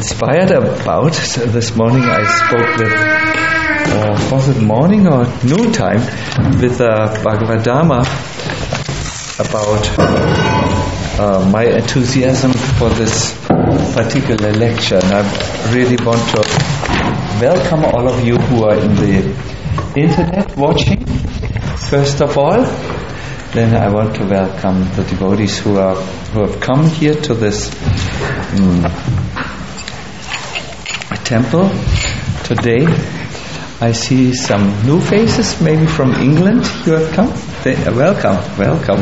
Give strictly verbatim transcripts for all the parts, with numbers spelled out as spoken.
inspired about. So this morning I spoke with, uh, was it morning or noontime, with uh, Bhagavad-dharma about uh, my enthusiasm for this particular lecture. And I really want to welcome all of you who are in the internet watching, first of all. Then I want to welcome the devotees who are who have come here to this um, temple today. I see some new faces, maybe from England. You have come. They, uh, welcome, welcome.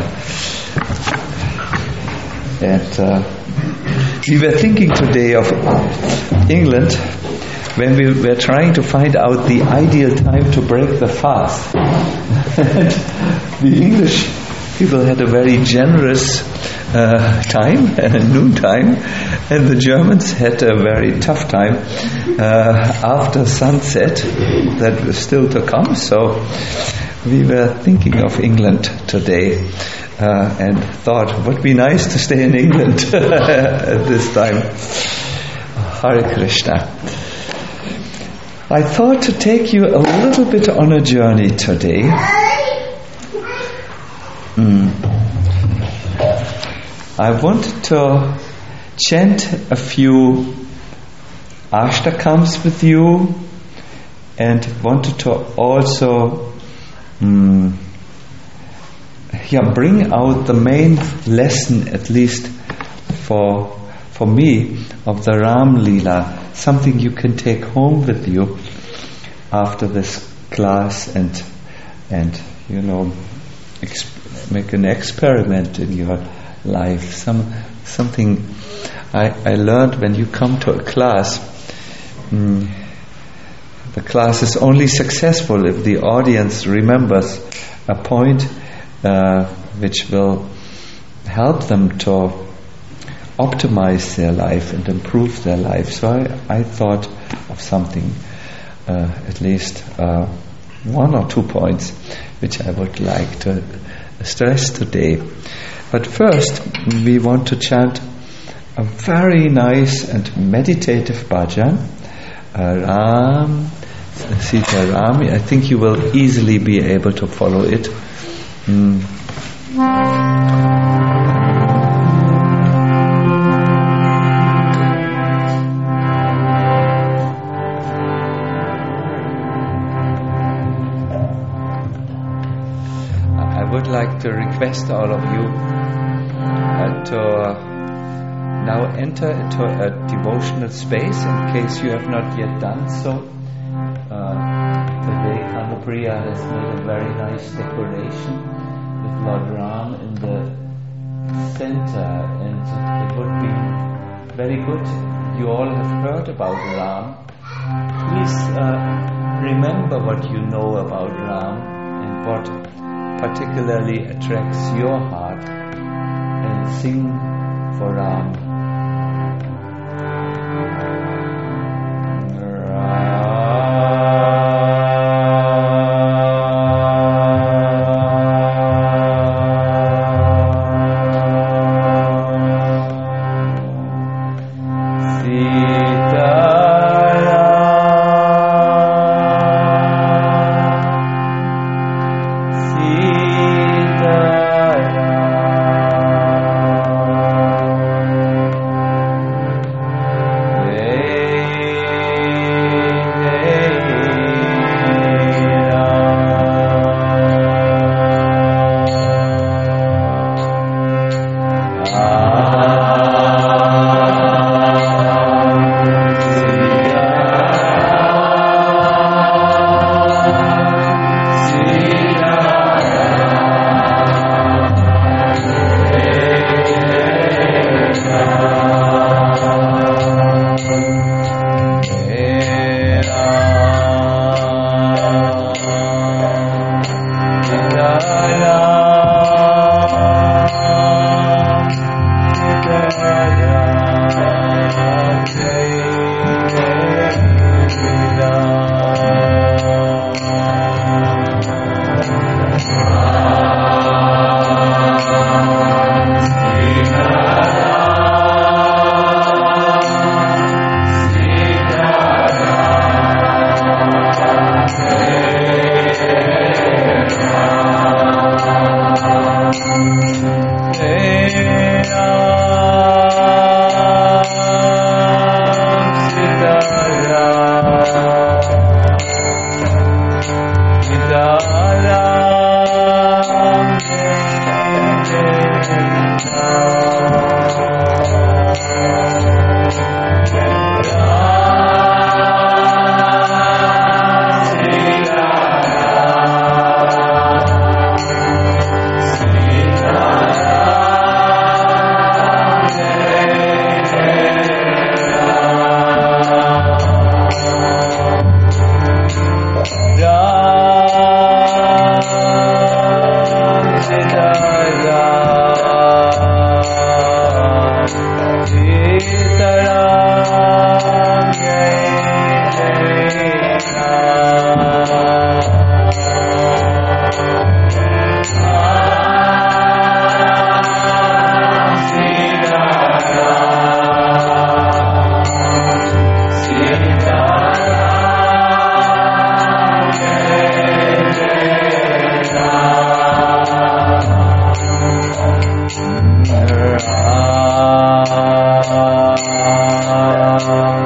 And uh, we were thinking today of England when we were trying to find out the ideal time to break the fast. And the English people had a very generous uh, time, noon time, and the Germans had a very tough time uh, after sunset that was still to come. So we were thinking of England today uh, and thought it would be nice to stay in England at this time. Hare Krishna. I thought to take you a little bit on a journey today. Mm. I wanted to chant a few ashtakams with you, and wanted to also mm, yeah, bring out the main lesson, at least for for me, of the Ram Leela. Something you can take home with you after this class, and and you know exp- make an experiment in your life. Some something I, I learned when you come to a class. Mm, the class is only successful if the audience remembers a point uh, which will help them to optimize their life and improve their life. So I, I thought of something, uh, at least uh, one or two points, which I would like to stress today. But first, we want to chant a very nice and meditative bhajan, uh, Ram, Sita Ram. I think you will easily be able to follow it. Mm. To request all of you uh, to uh, now enter into a devotional space, in case you have not yet done so. Uh, today Kanupriya has made a very nice decoration with Lord Ram in the center, and it would be very good. You all have heard about Ram. Please uh, remember what you know about Ram and what particularly attracts your heart, and sing for Ram. Sita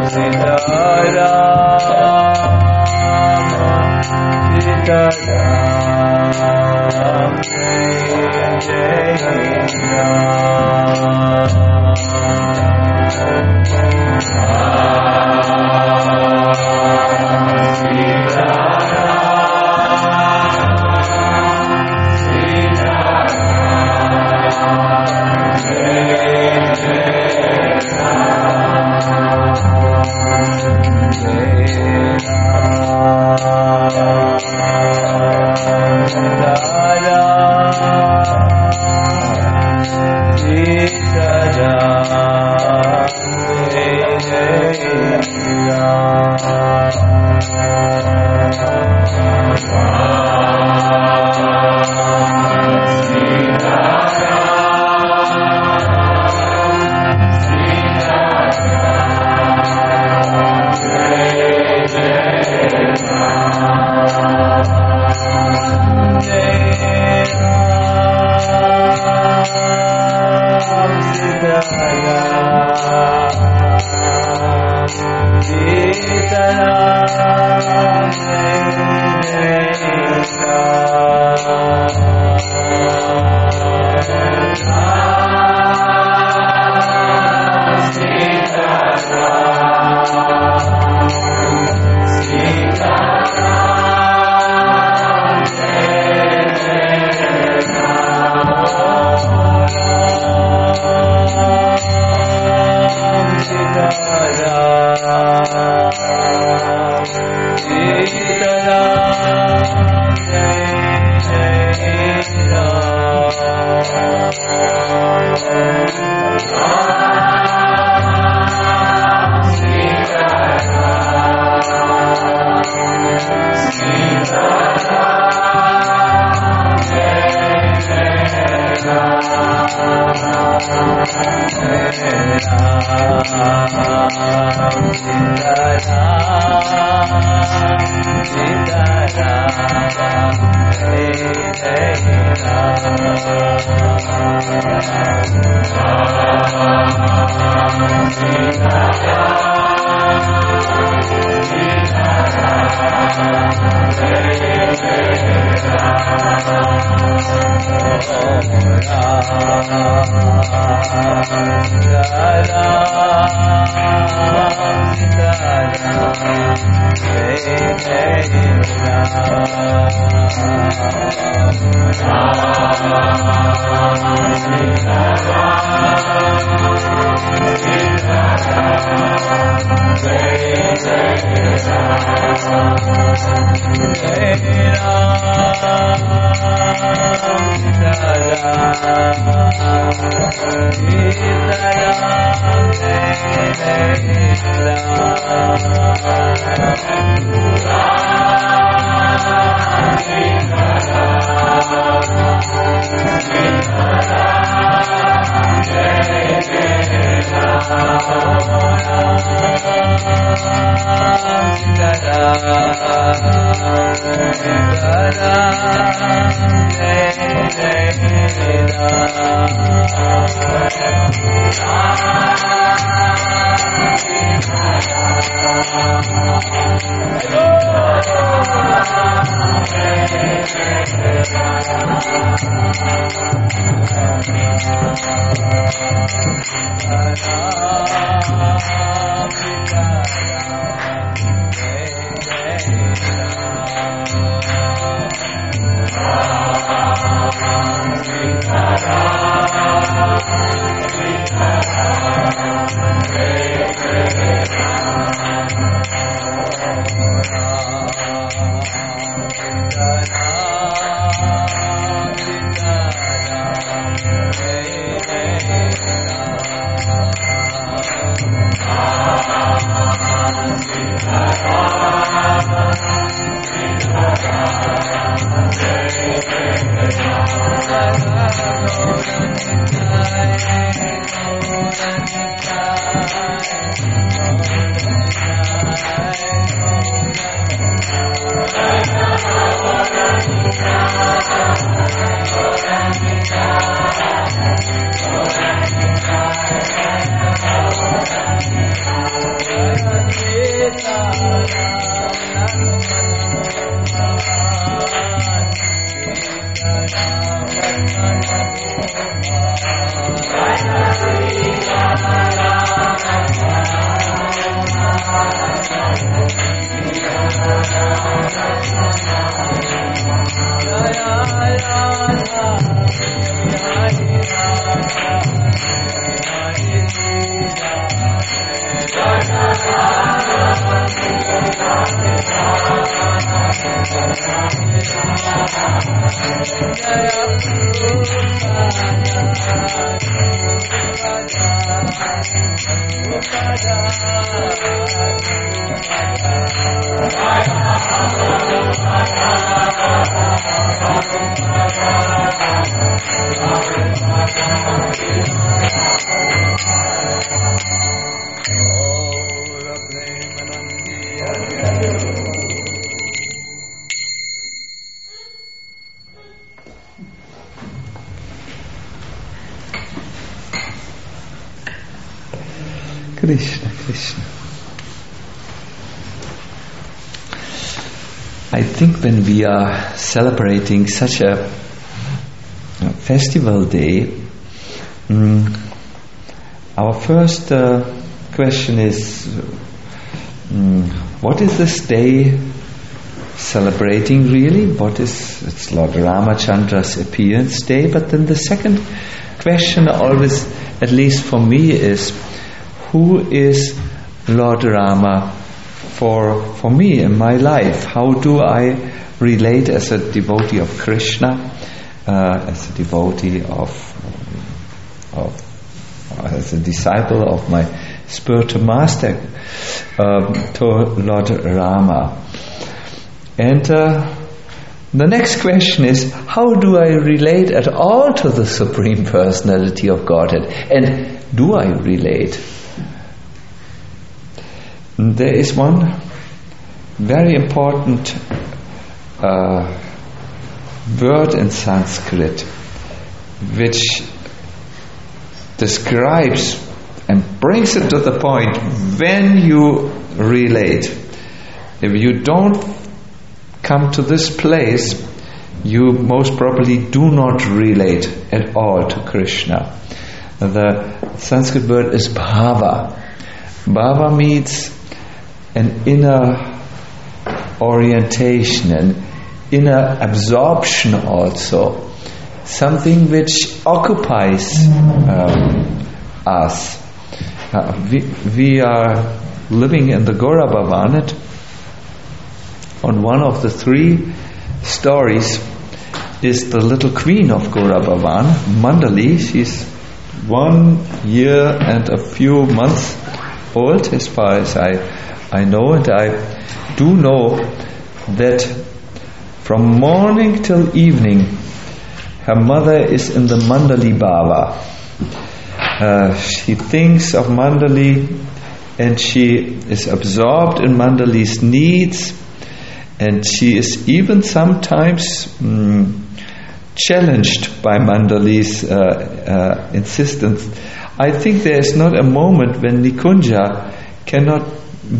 Thank you. Krishna, Krishna. I think when we are celebrating such a festival day, um, our first uh, question is, um, what is this day celebrating really? What is, it's Lord Ramachandra's appearance day, but then the second question always, at least for me, is who is Lord Rama for for me in my life? How do I relate as a devotee of Krishna, uh, as a devotee of, of as a disciple of my spiritual master, um, to Lord Rama? And uh, the next question is, how do I relate at all to the Supreme Personality of Godhead? And do I relate? There is one very important uh, word in Sanskrit which describes and brings it to the point when you relate. If you don't come to this place, you most probably do not relate at all to Krishna. The Sanskrit word is bhava. Bhava means an inner orientation, an inner absorption also, something which occupies um, us. Uh, we, we are living in the Gaura Bhavan. On one of the three stories is the little queen of Gaura Bhavan, Mandali. She's one year and a few months old, as far as I I know, and I do know that from morning till evening her mother is in the Mandali Bhava. Uh, she thinks of Mandali and she is absorbed in Mandali's needs, and she is even sometimes um, challenged by Mandali's uh, uh, insistence. I think there is not a moment when Nikunja cannot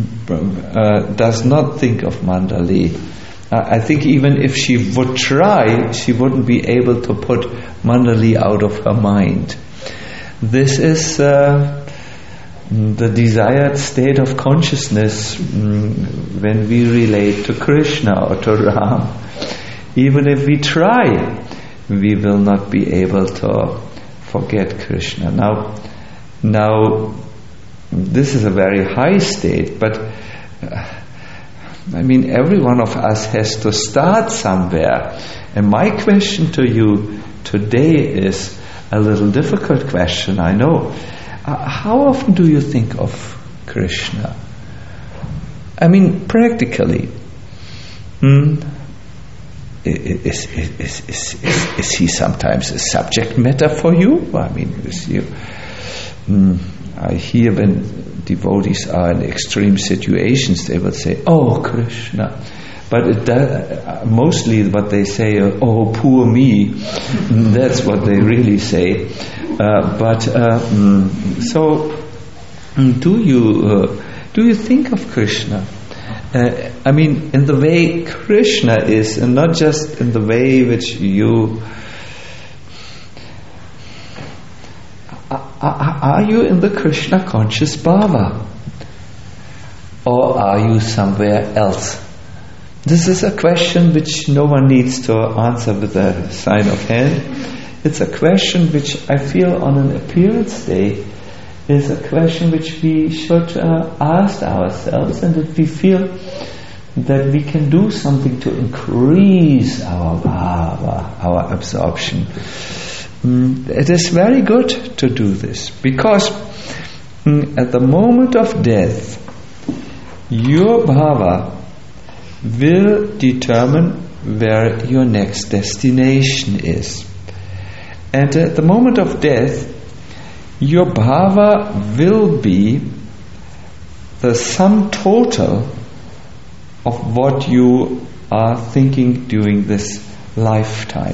Uh, does not think of Mandali. Uh, I think even if she would try, she wouldn't be able to put Mandali out of her mind. This is uh, the desired state of consciousness um, when we relate to Krishna or to Ram. Even if we try, we will not be able to forget Krishna. Now, now. This is a very high state, but uh, I mean, every one of us has to start somewhere. And my question to you today is a little difficult question, I know. Uh, how often do you think of Krishna? I mean, practically. Hmm? Is, is, is, is, is, is he sometimes a subject matter for you? I mean, is you... Hmm, I hear when devotees are in extreme situations, they will say, "Oh, Krishna." But it does, mostly what they say, "Oh, poor me." That's what they really say. Uh, but uh, so, do you uh, do you think of Krishna? Uh, I mean, in the way Krishna is, and not just in the way which you... Are, are you in the Krishna conscious bhava? Or are you somewhere else? This is a question which no one needs to answer with a sign of hand. It's a question which I feel on an appearance day is a question which we should uh, ask ourselves, and if we feel that we can do something to increase our bhava, our absorption, mm, it is very good to do this, because mm, at the moment of death, your bhava will determine where your next destination is. And at the moment of death, your bhava will be the sum total of what you are thinking during this lifetime.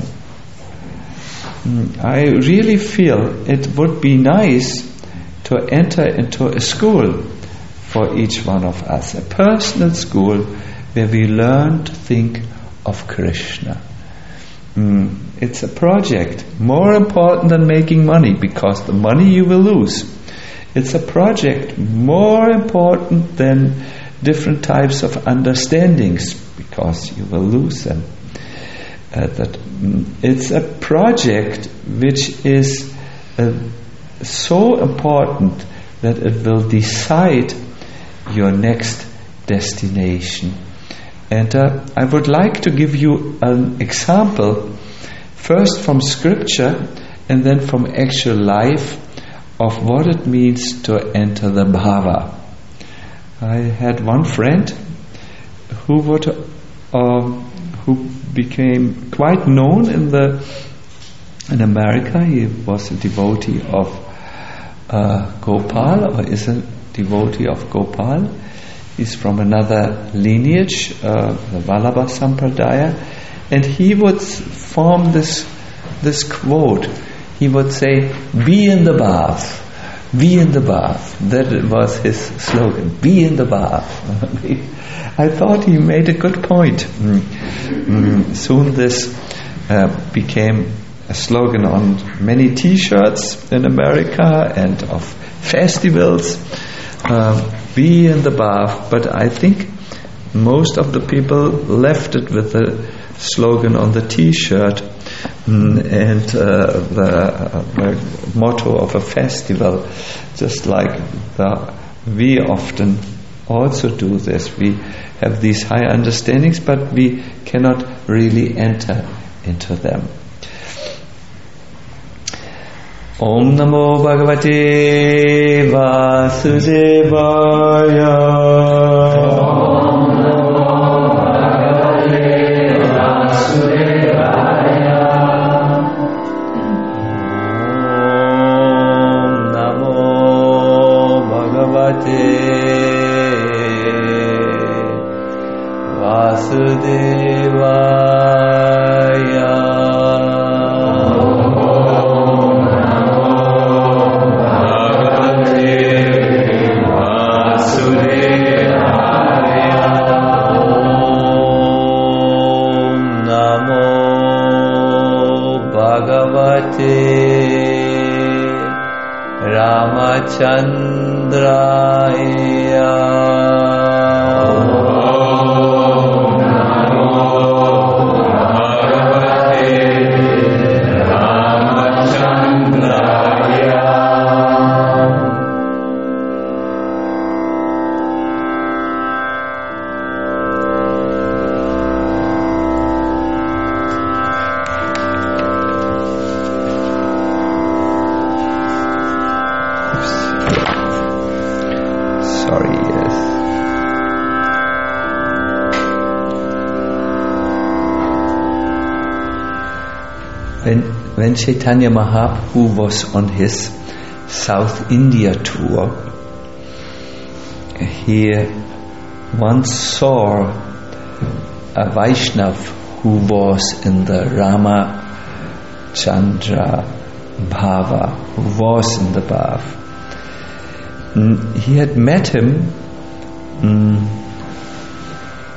I really feel it would be nice to enter into a school for each one of us, a personal school where we learn to think of Krishna. Mm, it's a project more important than making money, because the money you will lose. It's a project more important than different types of understandings, because you will lose them. Uh, that mm, it's a project which is uh, so important that it will decide your next destination. And uh, I would like to give you an example, first from scripture and then from actual life, of what it means to enter the bhava. I had one friend who would, uh, who became quite known in the in America. He was a devotee of uh, Gopal, or is a devotee of Gopal. He's from another lineage, uh, the Vallabha Sampradaya, and he would form this this quote. He would say, "Be in the bath, be in the bath." That was his slogan, "Be in the bath." I thought he made a good point. Mm. Mm. Soon this uh, became a slogan on many T-shirts in America and of festivals. Uh, be in the bath, but I think most of the people left it with the slogan on the T-shirt mm, and uh, the, uh, the motto of a festival, just like the, we often also do this. We have these high understandings, but we cannot really enter into them. Om Namo Bhagavate Vasudevaya. Om Namo Bhagavate Vasudevaya. Om Namo Bhagavate Vasudevaya. Ramachandraya. Om Namo Bhagavate Ramachandraya. When, when Chaitanya Mahaprabhu was on his South India tour, he once saw a Vaishnav who was in the Ramachandra Bhava, who was in the Bhava. He had met him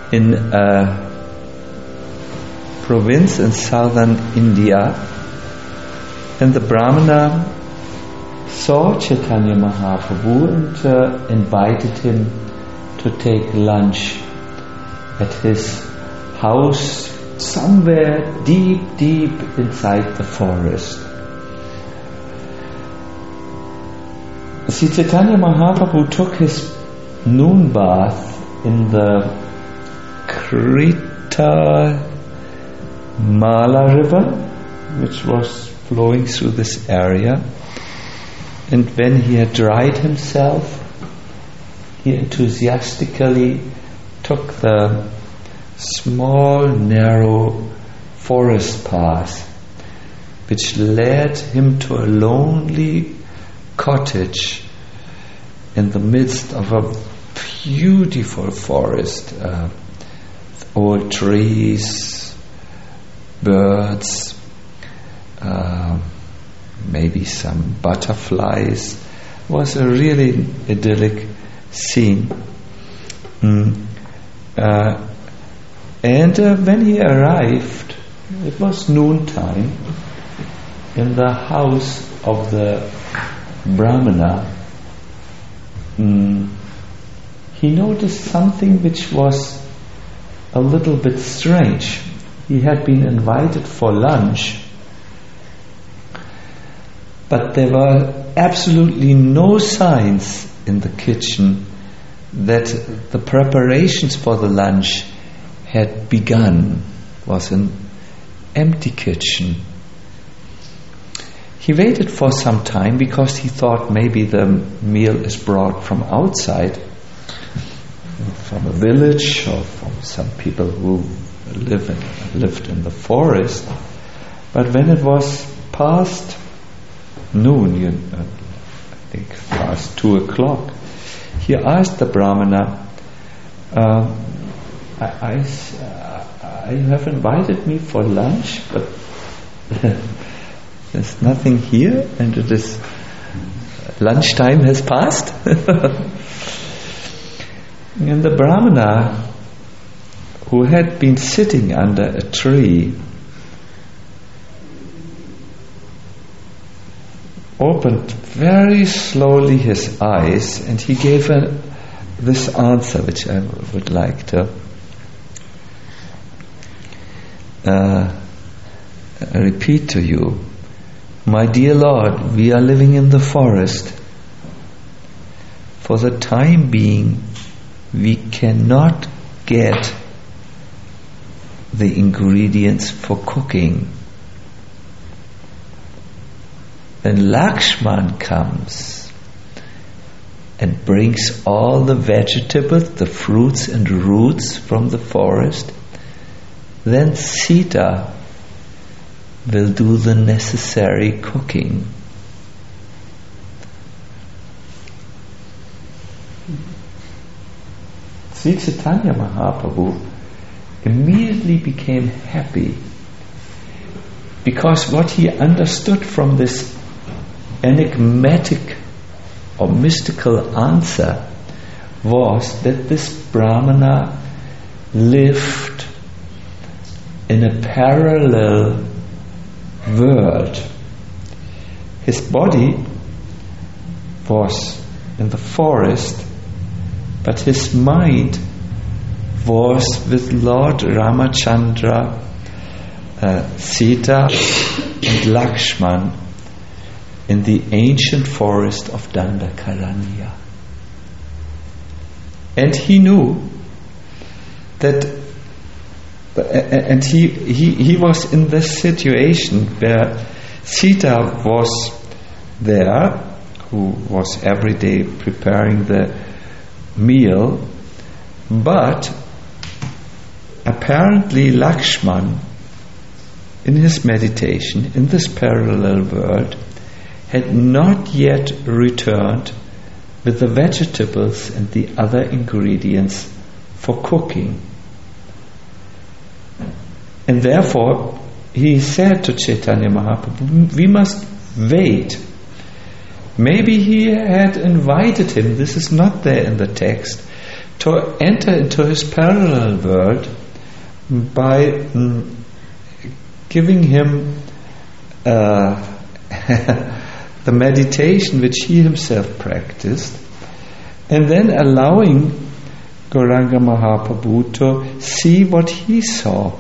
in a province in southern India, and the Brahmana saw Chaitanya Mahaprabhu and uh, invited him to take lunch at his house somewhere deep, deep inside the forest. Sri Chaitanya Mahaprabhu took his noon bath in the Krita Mala river, which was flowing through this area. And when he had dried himself, he enthusiastically took the small, narrow forest path which led him to a lonely cottage in the midst of a beautiful forest, uh, old trees, birds, uh, maybe some butterflies. It was a really idyllic scene. Mm. Uh, and uh, when he arrived, it was noontime, in the house of the Brahmana, mm, he noticed something which was a little bit strange. He had been invited for lunch, but there were absolutely no signs in the kitchen that the preparations for the lunch had begun. It was an empty kitchen. He waited for some time because he thought maybe the meal is brought from outside, from a village or from some people who live in, lived in the forest. But when it was past noon, you know, I think past two o'clock, he asked the Brahmana, uh, I, I, uh, you have invited me for lunch, but there's nothing here, and it is lunchtime has passed. And the Brahmana, who had been sitting under a tree, opened very slowly his eyes, and he gave a, this answer, which I would like to uh, repeat to you. My dear Lord, we are living in the forest. For the time being, we cannot get the ingredients for cooking. Then Lakshman comes and brings all the vegetables, the fruits and roots from the forest. Then Sita will do the necessary cooking. Sri Chaitanya Mahaprabhu immediately became happy, because what he understood from this enigmatic or mystical answer was that this Brahmana lived in a parallel world. His body was in the forest, but his mind was with Lord Ramachandra, uh, Sita and Lakshman in the ancient forest of Dandakaranya. And he knew that, and he, he, he was in this situation where Sita was there, who was every day preparing the meal, but apparently Lakshman, in his meditation in this parallel world, had not yet returned with the vegetables and the other ingredients for cooking. And therefore he said to Chaitanya Mahaprabhu, we must wait. Maybe he had invited him, this is not there in the text, to enter into his parallel world by mm, giving him uh, the meditation which he himself practiced, and then allowing Gauranga Mahaprabhu to see what he saw.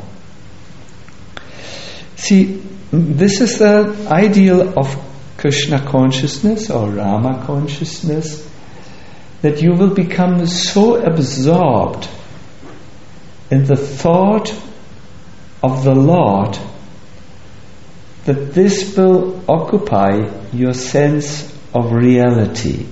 See, this is the ideal of Krishna consciousness or Rama consciousness, that you will become so absorbed in the thought of the Lord that this will occupy your sense of reality.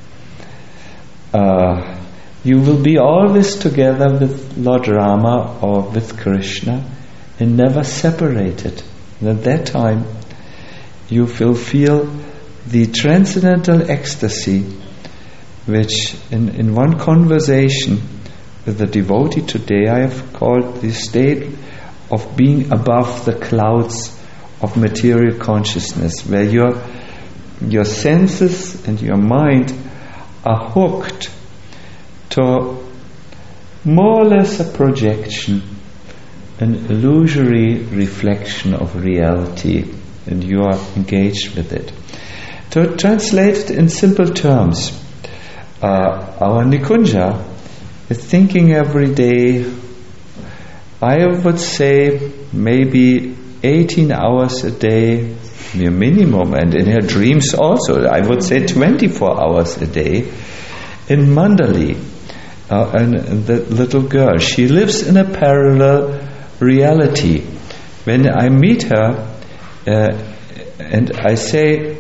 Uh, you will be always together with Lord Rama or with Krishna and never separated. And at that time you will feel the transcendental ecstasy which in, in one conversation with the devotee today I have called the state of being above the clouds of material consciousness, where your your senses and your mind are hooked to more or less a projection, an illusory reflection of reality, and you are engaged with it. To translate it in simple terms, uh, our Nikunja is thinking every day, I would say maybe eighteen hours a day, mere minimum, and in her dreams also, I would say twenty-four hours a day, in Mandali. Uh, and, and the little girl, she lives in a parallel reality. When I meet her, uh, and I say,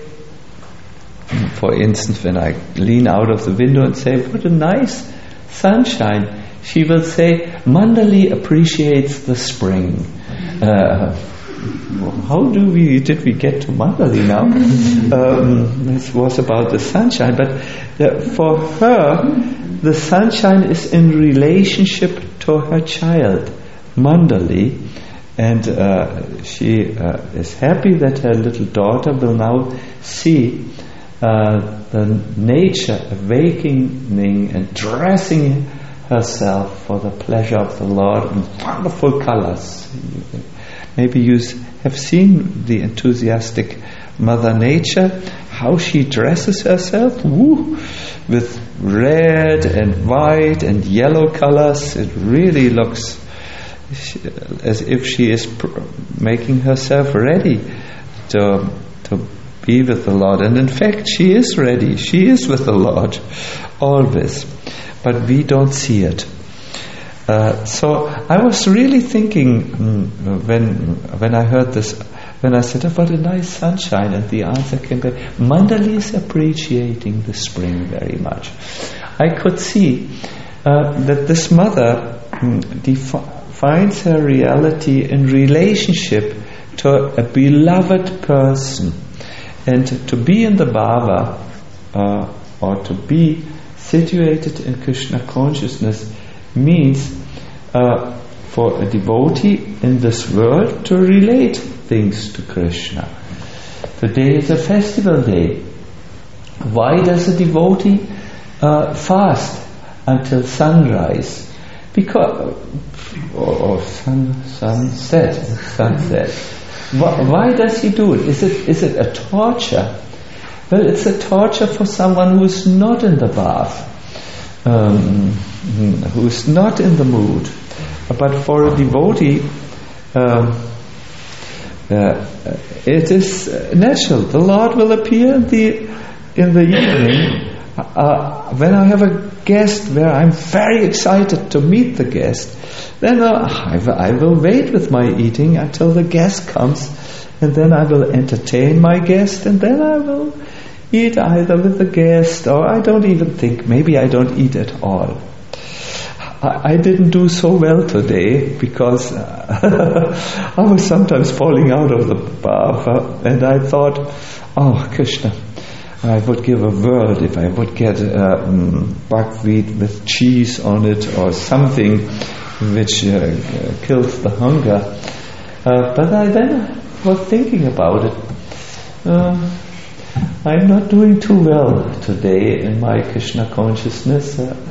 for instance, when I lean out of the window and say, what a nice sunshine, she will say, Mandali appreciates the spring. Uh, how do we, did we get to Mandali now? um, this was about the sunshine, but uh, for her, the sunshine is in relationship to her child, Mandali, and uh, she uh, is happy that her little daughter will now see uh, the nature awakening and dressing herself for the pleasure of the Lord in wonderful colors. Maybe you have seen the enthusiastic Mother Nature, how she dresses herself, woo, with red and white and yellow colors. It really looks as if she is pr- making herself ready to to be with the Lord. And in fact, she is ready. She is with the Lord always, but we don't see it. Uh, so I was really thinking mm, when when I heard this, when I said, oh, what a nice sunshine, and the answer came back, Mandali is appreciating the spring very much. I could see uh, that this mother mm, defines her reality in relationship to a beloved person, and to be in the bhava uh, or to be situated in Krishna consciousness means uh, for a devotee in this world to relate things to Krishna. Today is a festival day. Why does a devotee uh, fast until sunrise? Because or, or sun, sunset, sunset. Why, why does he do it? Is it is it a torture? Well, it's a torture for someone who is not in the bath. Um, who is not in the mood, but for a devotee um, uh, it is natural. The Lord will appear in the in the evening uh, when I have a guest where I'm very excited to meet the guest. Then uh, I, w- I will wait with my eating until the guest comes, and then I will entertain my guest, and then I will eat either with the guest, or I don't even think, maybe I don't eat at all. I, I didn't do so well today because uh, I was sometimes falling out of the bath, uh, and I thought, oh Krishna, I would give a world if I would get uh, um, buckwheat with cheese on it or something which uh, kills the hunger. Uh, but I then was thinking about it. Uh, I'm not doing too well today in my Krishna consciousness. Uh,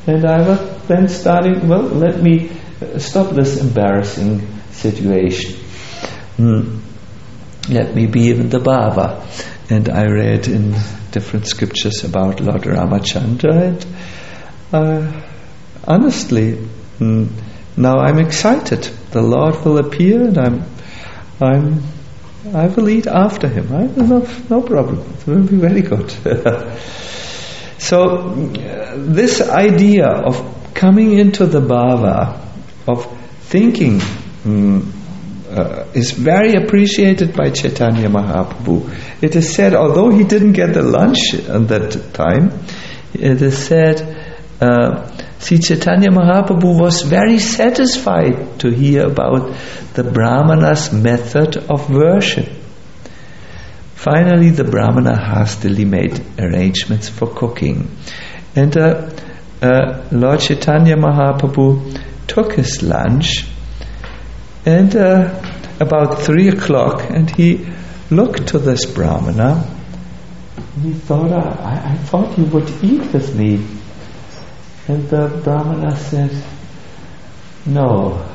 And I was then starting, well, let me stop this embarrassing situation. Mm. Let me be in the Bhava. And I read in different scriptures about Lord Ramachandra, and uh, honestly, mm, now I'm excited. The Lord will appear, and I'm, I'm, I will eat after Him. I will have no problem. It will be very good. So, uh, this idea of coming into the bhava, of thinking, mm, uh, is very appreciated by Chaitanya Mahaprabhu. It is said, although he didn't get the lunch at that time, it is said, uh, Sri Chaitanya Mahaprabhu was very satisfied to hear about the Brahmana's method of worship. Finally, the Brahmana hastily made arrangements for cooking. And uh, uh, Lord Chaitanya Mahaprabhu took his lunch, and uh, about three o'clock, and he looked to this Brahmana, and he thought, I, I thought you would eat with me. And the Brahmana said, no,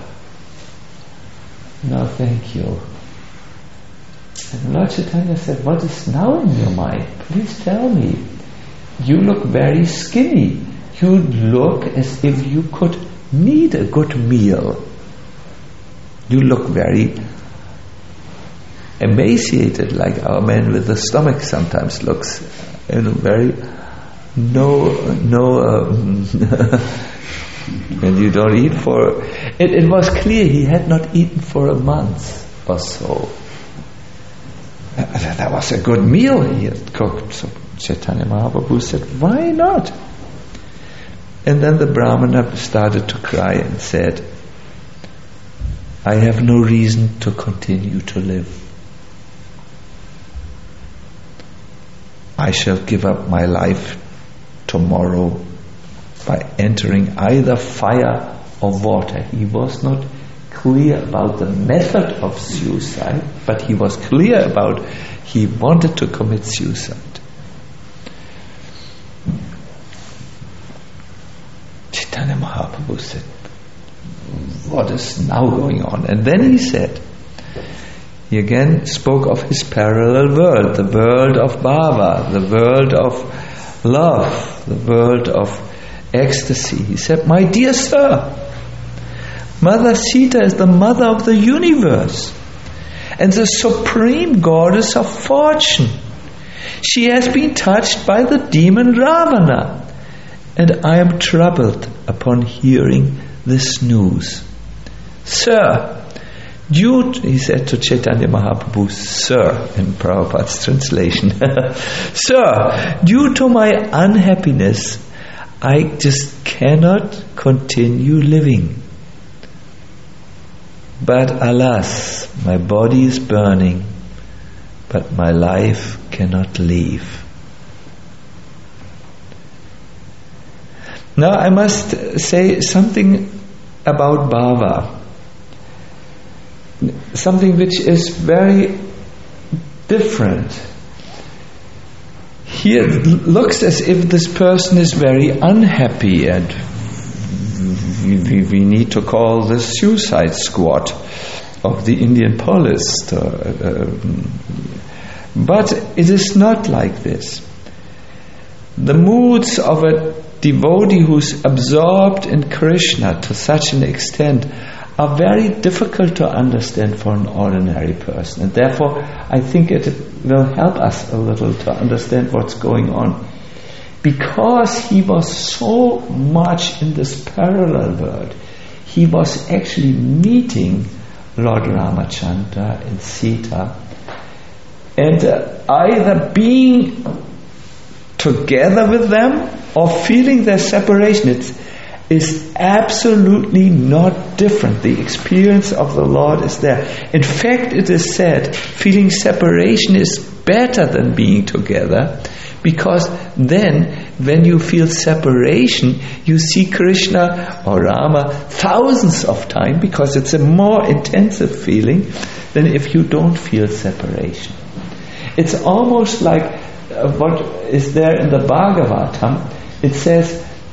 no thank you. And Lord Chaitanya said, what is now in your mind? Please tell me. You look very skinny. You look as if you could need a good meal. You look very emaciated, like our man with the stomach sometimes looks. You know, very no no. Um, when you don't eat for it, it was clear he had not eaten for a month or so. That was a good meal he had cooked. So Chaitanya Mahaprabhu said, why not? And then the Brahmana started to cry and said, I have no reason to continue to live. I shall give up my life tomorrow by entering either fire or water. He was not clear about the method of suicide, but he was clear about he wanted to commit suicide. Chaitanya Mahaprabhu said, what is now going on? And then he said, he again spoke of his parallel world, the world of bhava, the world of love, the world of ecstasy. He said, my dear sir, Mother Sita is the mother of the universe and the supreme goddess of fortune. She has been touched by the demon Ravana, and I am troubled upon hearing this news. Sir, due to, he said to Chaitanya Mahaprabhu, Sir, in Prabhupada's translation, Sir, due to my unhappiness, I just cannot continue living. But alas, my body is burning, but my life cannot leave. Now I must say something about bhava, something which is very different. Here it looks as if this person is very unhappy, and we, we need to call this suicide squad of the Indian police. Uh, uh, but it is not like this. The moods of a devotee who's absorbed in Krishna to such an extent are very difficult to understand for an ordinary person, and therefore I think it will help us a little to understand what's going on. Because he was so much in this parallel world, he was actually meeting Lord Ramachandra and Sita, and uh, either being together with them or feeling their separation. It's is absolutely not different. The experience of the Lord is there. In fact, it is said feeling separation is better than being together, because then when you feel separation, you see Krishna or Rama thousands of times, because it's a more intensive feeling than if you don't feel separation. It's almost like uh, what is there in the Bhagavatam. It says,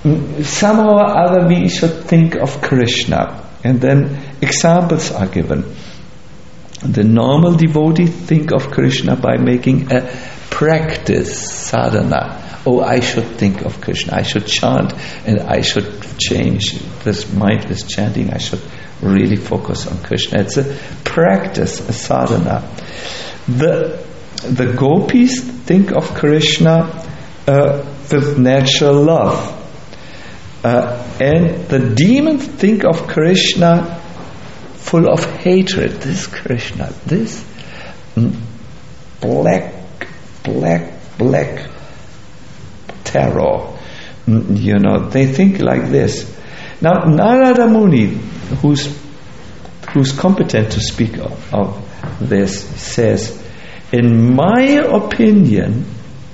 somehow or other we should think of Krishna. And then examples are given. The normal devotee think of Krishna by making a practice, sadhana. Oh, I should think of Krishna, I should chant, and I should change this mindless chanting, I should really focus on Krishna. It's a practice, a sadhana. The, the gopis think of Krishna uh, with natural love. Uh, and the demons think of Krishna full of hatred. This Krishna, this mm, black, black, black terror. Mm, you know, they think like this. Now, Narada Muni, who's who's competent to speak of, of this, says, in my opinion,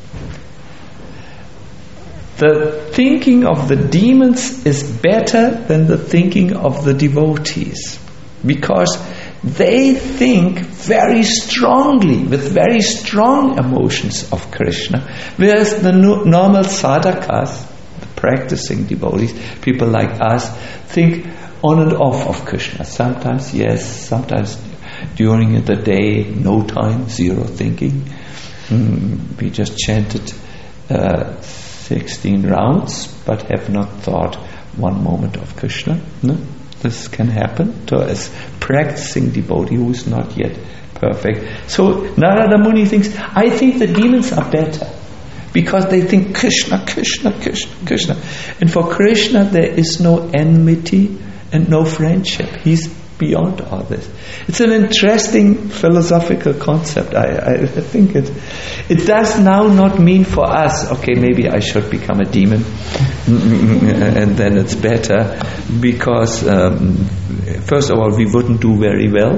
the thinking of the demons is better than the thinking of the devotees, because they think very strongly, with very strong emotions of Krishna, whereas the no- normal sadhakas, the practicing devotees, people like us, think on and off of Krishna. Sometimes yes, sometimes during the day, no time, zero thinking. Mm, we just chanted uh, sixteen rounds, but have not thought one moment of Krishna. No? This can happen to a practicing devotee who is not yet perfect. So Narada Muni thinks, I think the demons are better, because they think Krishna, Krishna, Krishna, Krishna. And for Krishna there is no enmity and no friendship. He's beyond all this. It's an interesting philosophical concept. I, I think it it does now not mean for us, okay, maybe I should become a demon and then it's better, because um, first of all we wouldn't do very well.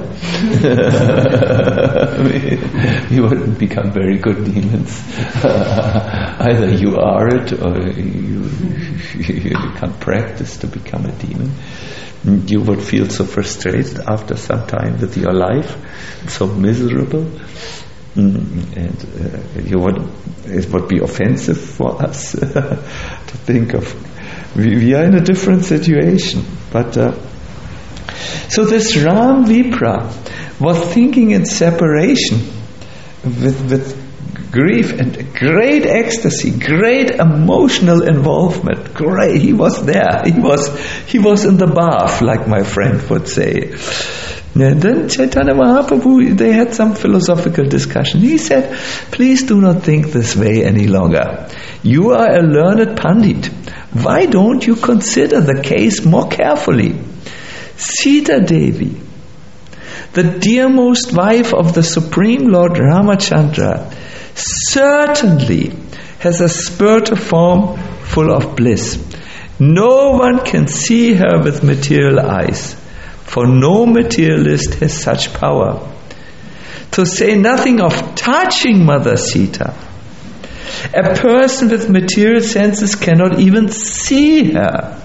we, we wouldn't become very good demons. Uh, either you are it or you, you can't practice to become a demon. You would feel so frustrated after some time with your life, so miserable, mm, and uh, you would, it would be offensive for us to think of. We, we are in a different situation, but uh, so this Ram Vipra was thinking in separation with with grief and great ecstasy, great emotional involvement. Great, he was there. He was he was in the bath, like my friend would say. And then Chaitanya Mahaprabhu, they had some philosophical discussion. He said, please do not think this way any longer. You are a learned Pandit. Why don't you consider the case more carefully? Sita Devi, the dearmost wife of the Supreme Lord Ramachandra, certainly has a spiritual form full of bliss. No one can see her with material eyes, for no materialist has such power. To say nothing of touching Mother Sita, a person with material senses cannot even see her.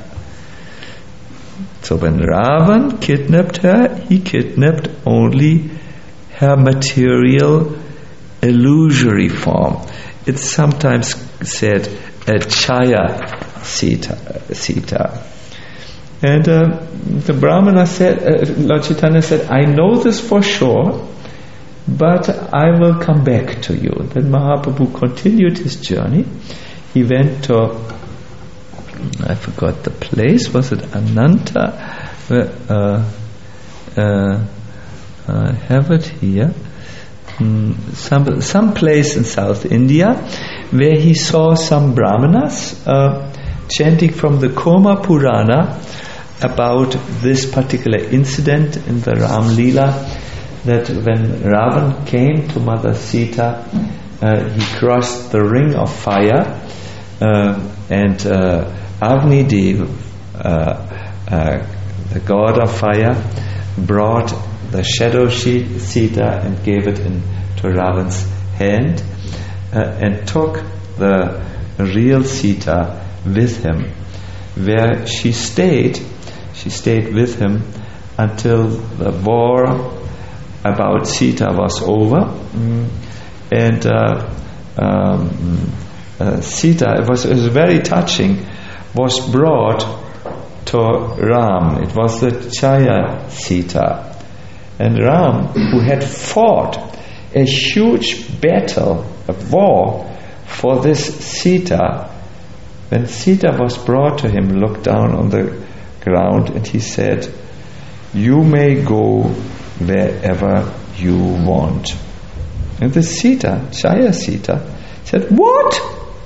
So when Ravan kidnapped her, he kidnapped only her material illusory form. It's sometimes said a Chaya Sita. Sita. And uh, the Brahmana said, uh, Lord Chaitanya said, I know this for sure, but I will come back to you. Then Mahaprabhu continued his journey. He went to, I forgot the place, was it Ananta? Uh, uh, I have it here. Some some place in South India, where he saw some brahmanas uh, chanting from the Koma Purana about this particular incident in the Ram Leela, that when Ravan came to Mother Sita, uh, he crossed the ring of fire, uh, and uh, Agni Dev, uh, uh, the god of fire, brought the shadow Sita and gave it into Ravan's hand, uh, and took the real Sita with him, where she stayed. She stayed with him until the war about Sita was over, mm. and uh, um, uh, Sita. It was, it was very touching was brought to Ram. It was the Chaya Sita. And Ram, who had fought a huge battle, a war for this Sita, when Sita was brought to him, looked down on the ground and he said, "You may go wherever you want." And the Sita, Chaya Sita, said, "What?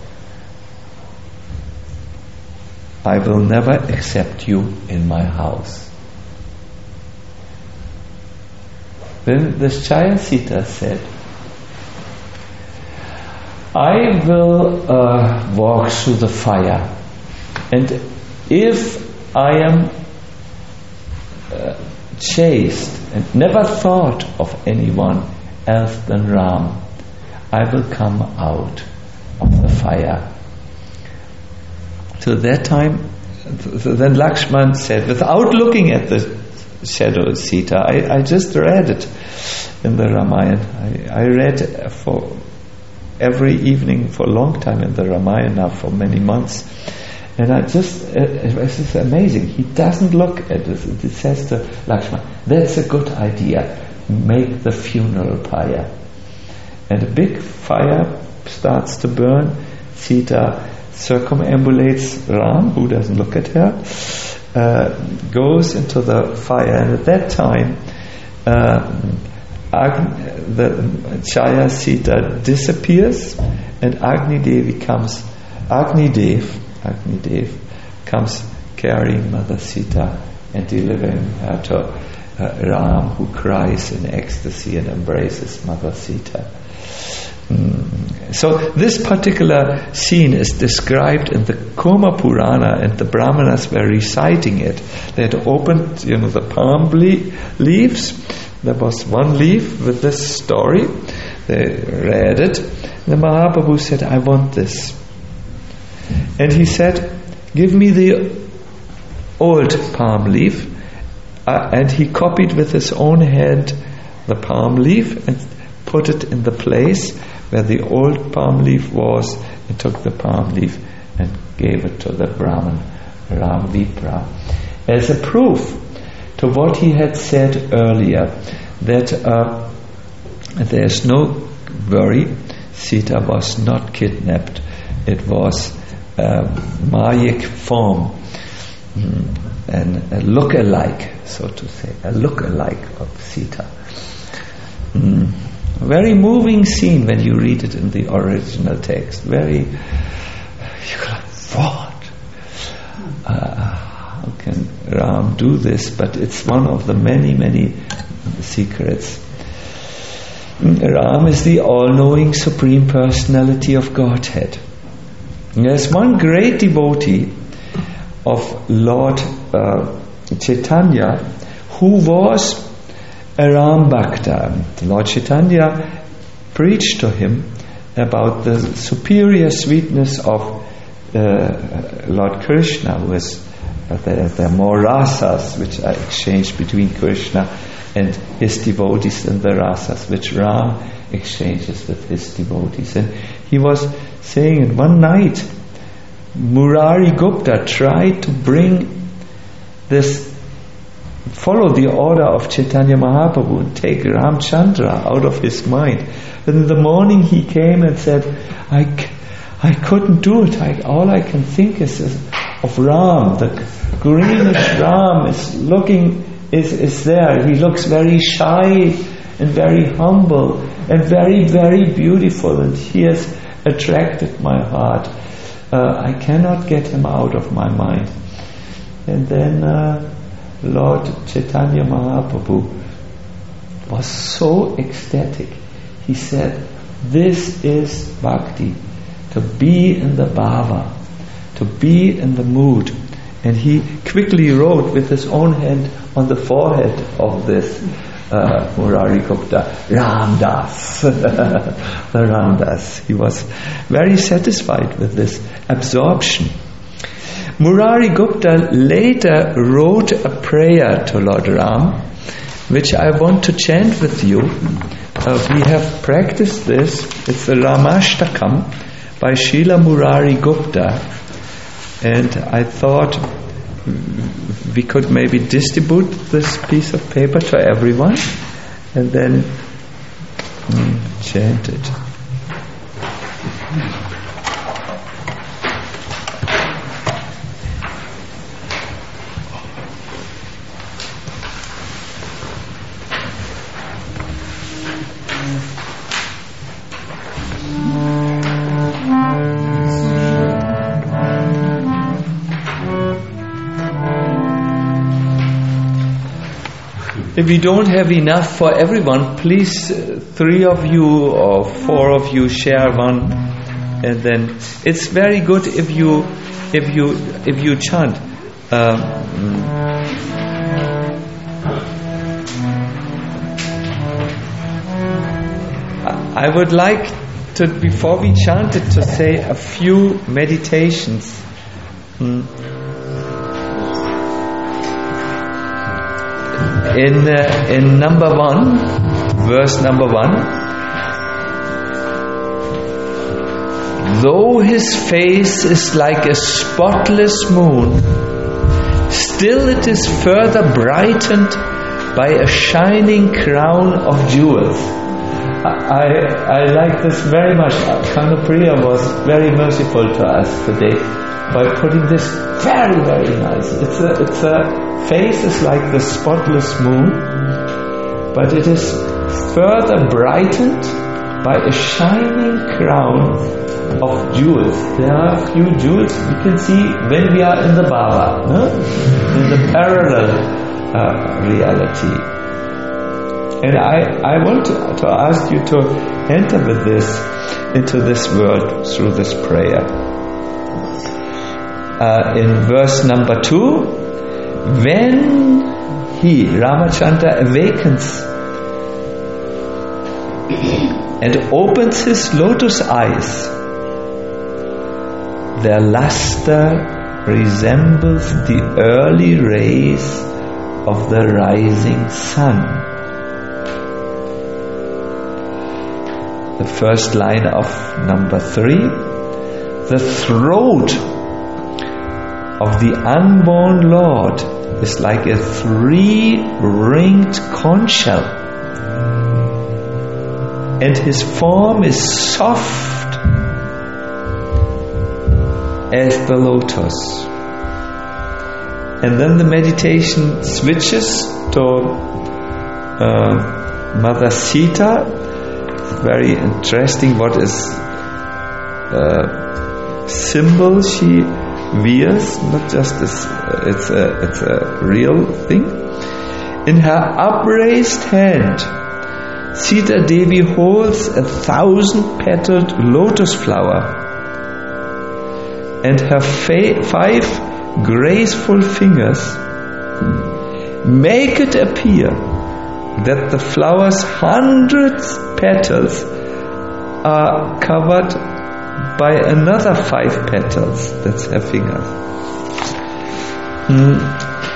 I will never accept you in my house." Then this Chaya Sita said, "I will uh, walk through the fire, and if I am uh, chaste and never thought of anyone else than Ram, I will come out of the fire." So that time, then Lakshman said, without looking at the shadow Sita, I, I just read it in the Ramayana. I, I read for every evening for a long time in the Ramayana for many months. And I just, it, it was just amazing. He doesn't look at this. It says to Lakshman, "That's a good idea. Make the funeral pyre." And a big fire starts to burn. Sita circumambulates Ram, who doesn't look at her, uh, goes into the fire. And at that time, uh, Agni, the Chaya Sita disappears, and Agni Devi comes, Agni Dev, Agni Dev comes carrying Mother Sita and delivering her to uh, Ram, who cries in ecstasy and embraces Mother Sita. Mm. So this particular scene is described in the Kuma Purana, and the Brahmanas were reciting it. They had opened, you know, the palm le- leaves. There was one leaf with this story. They read it. The Mahaprabhu said, "I want this." And he said, "Give me the old palm leaf." Uh, and he copied with his own hand the palm leaf and put it in the place where the old palm leaf was, and took the palm leaf and gave it to the Brahman, Ram Vipra, as a proof to what he had said earlier, that uh, there's no worry, Sita was not kidnapped. It was a Mayic form, and a look-alike, so to say, a look-alike of Sita. Mm. Very moving scene when you read it in the original text. Very, you're like, what? Uh, how can Ram do this? But it's one of the many, many secrets. Ram is the all-knowing Supreme Personality of Godhead. There's one great devotee of Lord uh, Chaitanya who was a Ram Bhakta. Lord Chaitanya preached to him about the superior sweetness of uh, Lord Krishna, who is uh, there, there are more rasas which are exchanged between Krishna and his devotees than the rasas which Ram exchanges with his devotees. And he was saying, and one night Murari Gupta tried to bring this, follow the order of Chaitanya Mahaprabhu and take Ramchandra out of his mind. And in the morning he came and said, I, I couldn't do it. I, all I can think is, is of Ram. The greenish Ram is looking, is, is there. He looks very shy and very humble and very, very beautiful, and he has attracted my heart. Uh, I cannot get him out of my mind. And then uh, Lord Chaitanya Mahaprabhu was so ecstatic. He said, this is bhakti, to be in the bhava, to be in the mood. And he quickly wrote with his own hand on the forehead of this uh, Murari Gupta, Ramdas, the Ramdas. He was very satisfied with this absorption. Murari Gupta later wrote a prayer to Lord Ram, which I want to chant with you. Uh, we have practiced this. It's the Ramashtakam by Srila Murari Gupta. and I thought we could maybe distribute this piece of paper to everyone and then mm, chant it. If you don't have enough for everyone, please, uh, three of you or four of you share one, and then it's very good if you, if you, if you chant. Uh, I would like to, before we chant it, to say a few meditations. Mm. In uh, in number one, verse number one, though his face is like a spotless moon, still it is further brightened by a shining crown of jewels. I I like this very much. Kanapriya was very merciful to us today by putting this very very nice. It's a it's a face is like the spotless moon, but it is further brightened by a shining crown of jewels. There are a few jewels we can see when we are in the Bhava, no? In the parallel uh, reality. And I, I want to, to ask you to enter with this into this world through this prayer. Uh, in verse number two, when he, Ramachandra, awakens and opens his lotus eyes, their luster resembles the early rays of the rising sun. The first line of number three, the throat of the unborn Lord is like a three-ringed conch shell, and his form is soft as the lotus. And then the meditation switches to uh, Mother Sita. It's very interesting what is uh, symbol she wears, not just as uh, it's a it's a real thing. In her upraised hand, Sita Devi holds a thousand-petaled lotus flower, and her fa- five graceful fingers make it appear that the flower's hundreds petals are covered by another five petals. That's her fingers. Mm.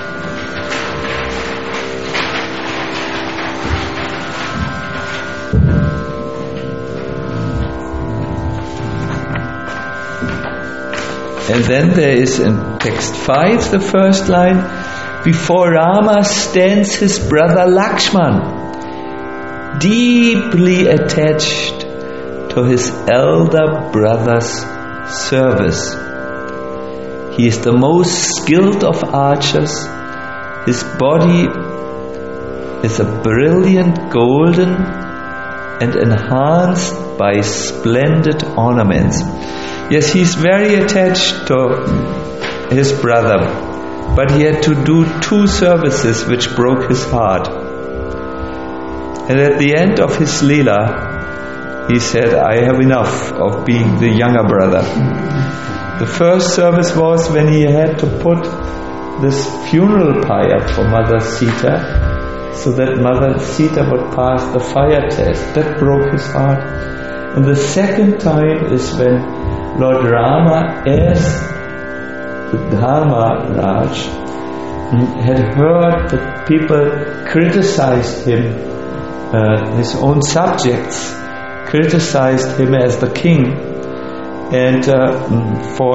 And then there is in text five, the first line, before Rama stands his brother Lakshman, deeply attached to his elder brother's service. He is the most skilled of archers. His body is a brilliant golden and enhanced by splendid ornaments. Yes, he is very attached to his brother, but he had to do two services which broke his heart. And at the end of his Leela, he said, I have enough of being the younger brother. The first service was when he had to put this funeral pyre for Mother Sita, so that Mother Sita would pass the fire test. That broke his heart. And the second time is when Lord Rama, as the Dharma Raj, had heard that people criticized him, uh, his own subjects criticized him as the king, and uh, for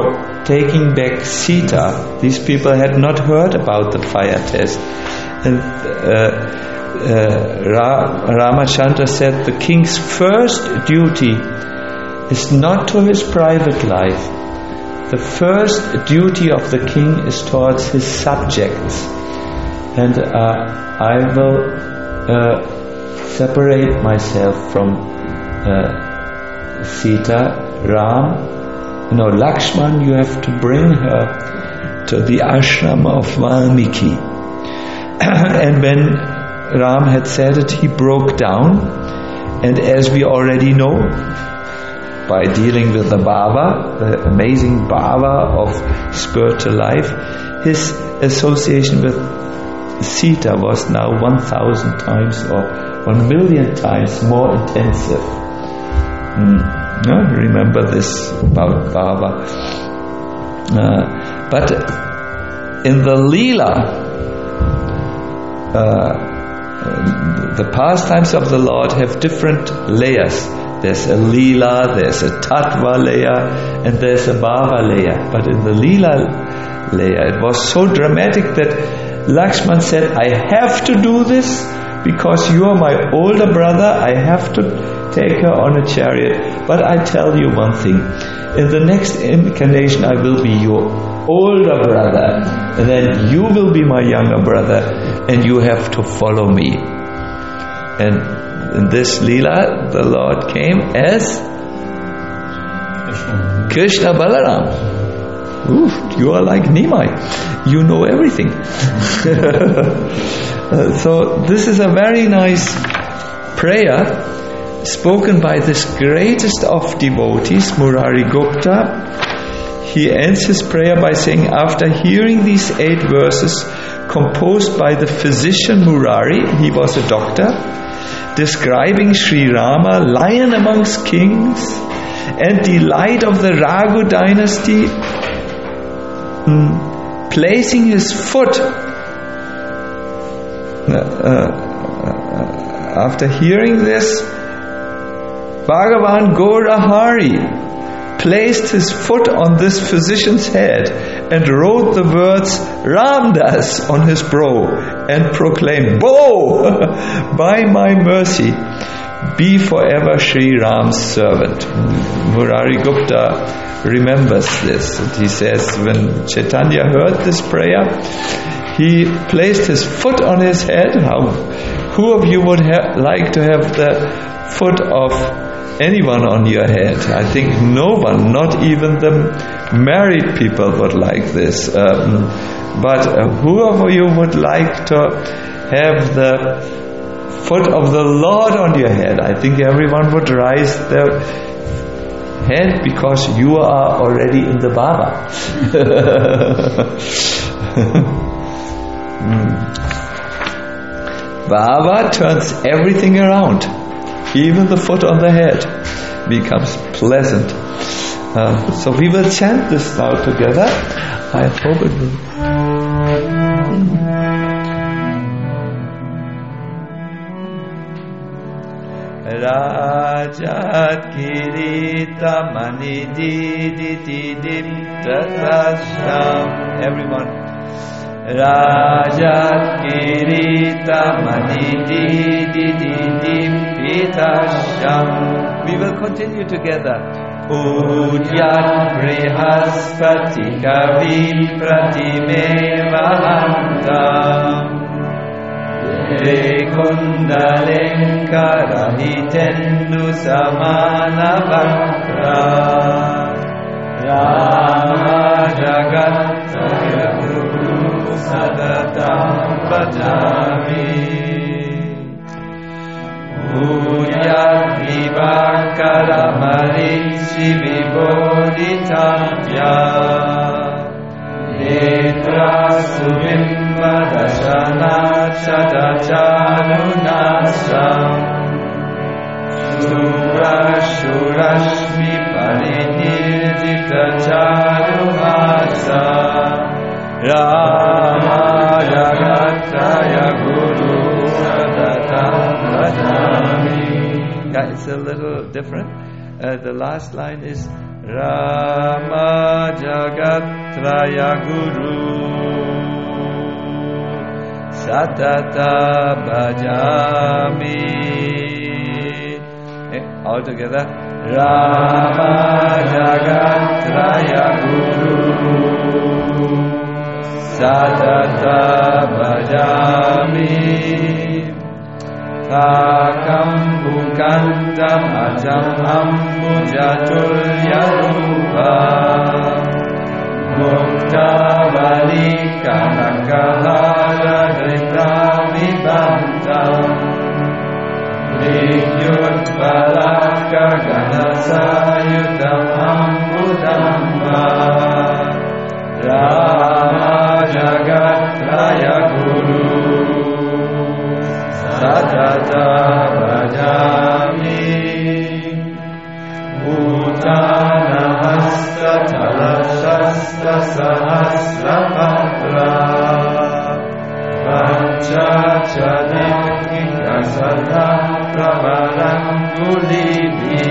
taking back Sita. These people had not heard about the fire test. And uh, uh, Ra- Ramachandra said the king's first duty is not to his private life. The first duty of the king is towards his subjects. And uh, I will uh, separate myself from uh, Sita, Ram. No, Lakshman, you have to bring her to the ashram of Valmiki. And when Ram had said it, he broke down. And as we already know, by dealing with the bhava, the amazing bhava of spiritual life, his association with Sita was now one thousand times or one million times more intensive. Mm. No? Remember this about bhava. Uh, but in the Leela, uh, the pastimes of the Lord have different layers. There's a Leela, there's a Tattva layer, and there's a Bhava layer. But in the Leela layer, it was so dramatic that Lakshman said, I have to do this because you are my older brother. I have to take her on a chariot. But I tell you one thing. In the next incarnation, I will be your older brother. And then you will be my younger brother. And you have to follow me. And in this Leela, the Lord came as Krishna Balaram. Ooh, you are like Nimai. You know everything. uh, so this is a very nice prayer spoken by this greatest of devotees, Murari Gupta. He ends his prayer by saying, after hearing these eight verses composed by the physician Murari, he was a doctor, describing Sri Rama, lion amongst kings, and delight of the Raghu dynasty, mm, placing his foot, uh, uh, after hearing this, Bhagavan Gaurahari placed his foot on this physician's head and wrote the words Ramdas on his brow and proclaimed, Bo, by my mercy, be forever Sri Ram's servant. Murari Gupta remembers this. And he says, when Chaitanya heard this prayer, he placed his foot on his head. How, who of you would ha- like to have the foot of anyone on your head? I think no one, not even the married people would like this. Um, but uh, who of you would like to have the foot of the Lord on your head? I think everyone would raise their head because you are already in the Bhava. mm. Bhava turns everything around. Even the foot on the head becomes pleasant. Uh, so we will chant this now together. I hope it will. Rajat Kirita Mani Didi Tatasam. Everyone. Rajat Kirita Mani Didi Pitasham. We will continue together. Udyat Brihaspati Kavi Pratimeva Hantam Rekundalenkara Rahitendu Samana Vakra Rama Jagataya Guru Sadatam Bhajami Udyat Vivakara Marichi Vibodhitanya Netra Suvimba Dashana Chadachanunasam Shura Shurashmi Parinirjita Charumasa Rama Jagataya Guru Sadatam Bhajami. Yeah, it's a little different. Uh, the last line is Rama Jagatraya Guru Satata Bhajami. Eh, all together. Rama Jagatraya Guru Satata Bhajami. Takam Bhukantam Ajam Ambujatulya Rupa Mukta Valika Nakahara Drita Vibantam Vidyut Balaka Ganasayutam Ambudamba Rama Jagatraya Guru Satata Bhajami. Bhutana Hasta Talashasta Sahasrapatra Panchachadikika Sada Pravarangulibi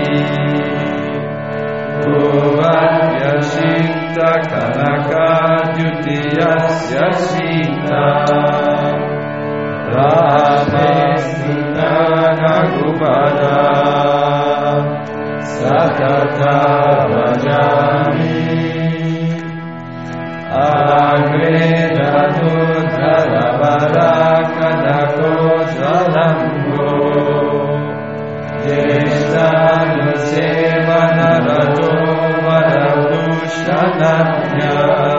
Bhuvatyashita Kanaka Dutiyasya Sita Ramesita Nagupada Satata Bhajami. Agredatu Dharabara Kadako Jalango Yesanu Sevana Rato Varadushananya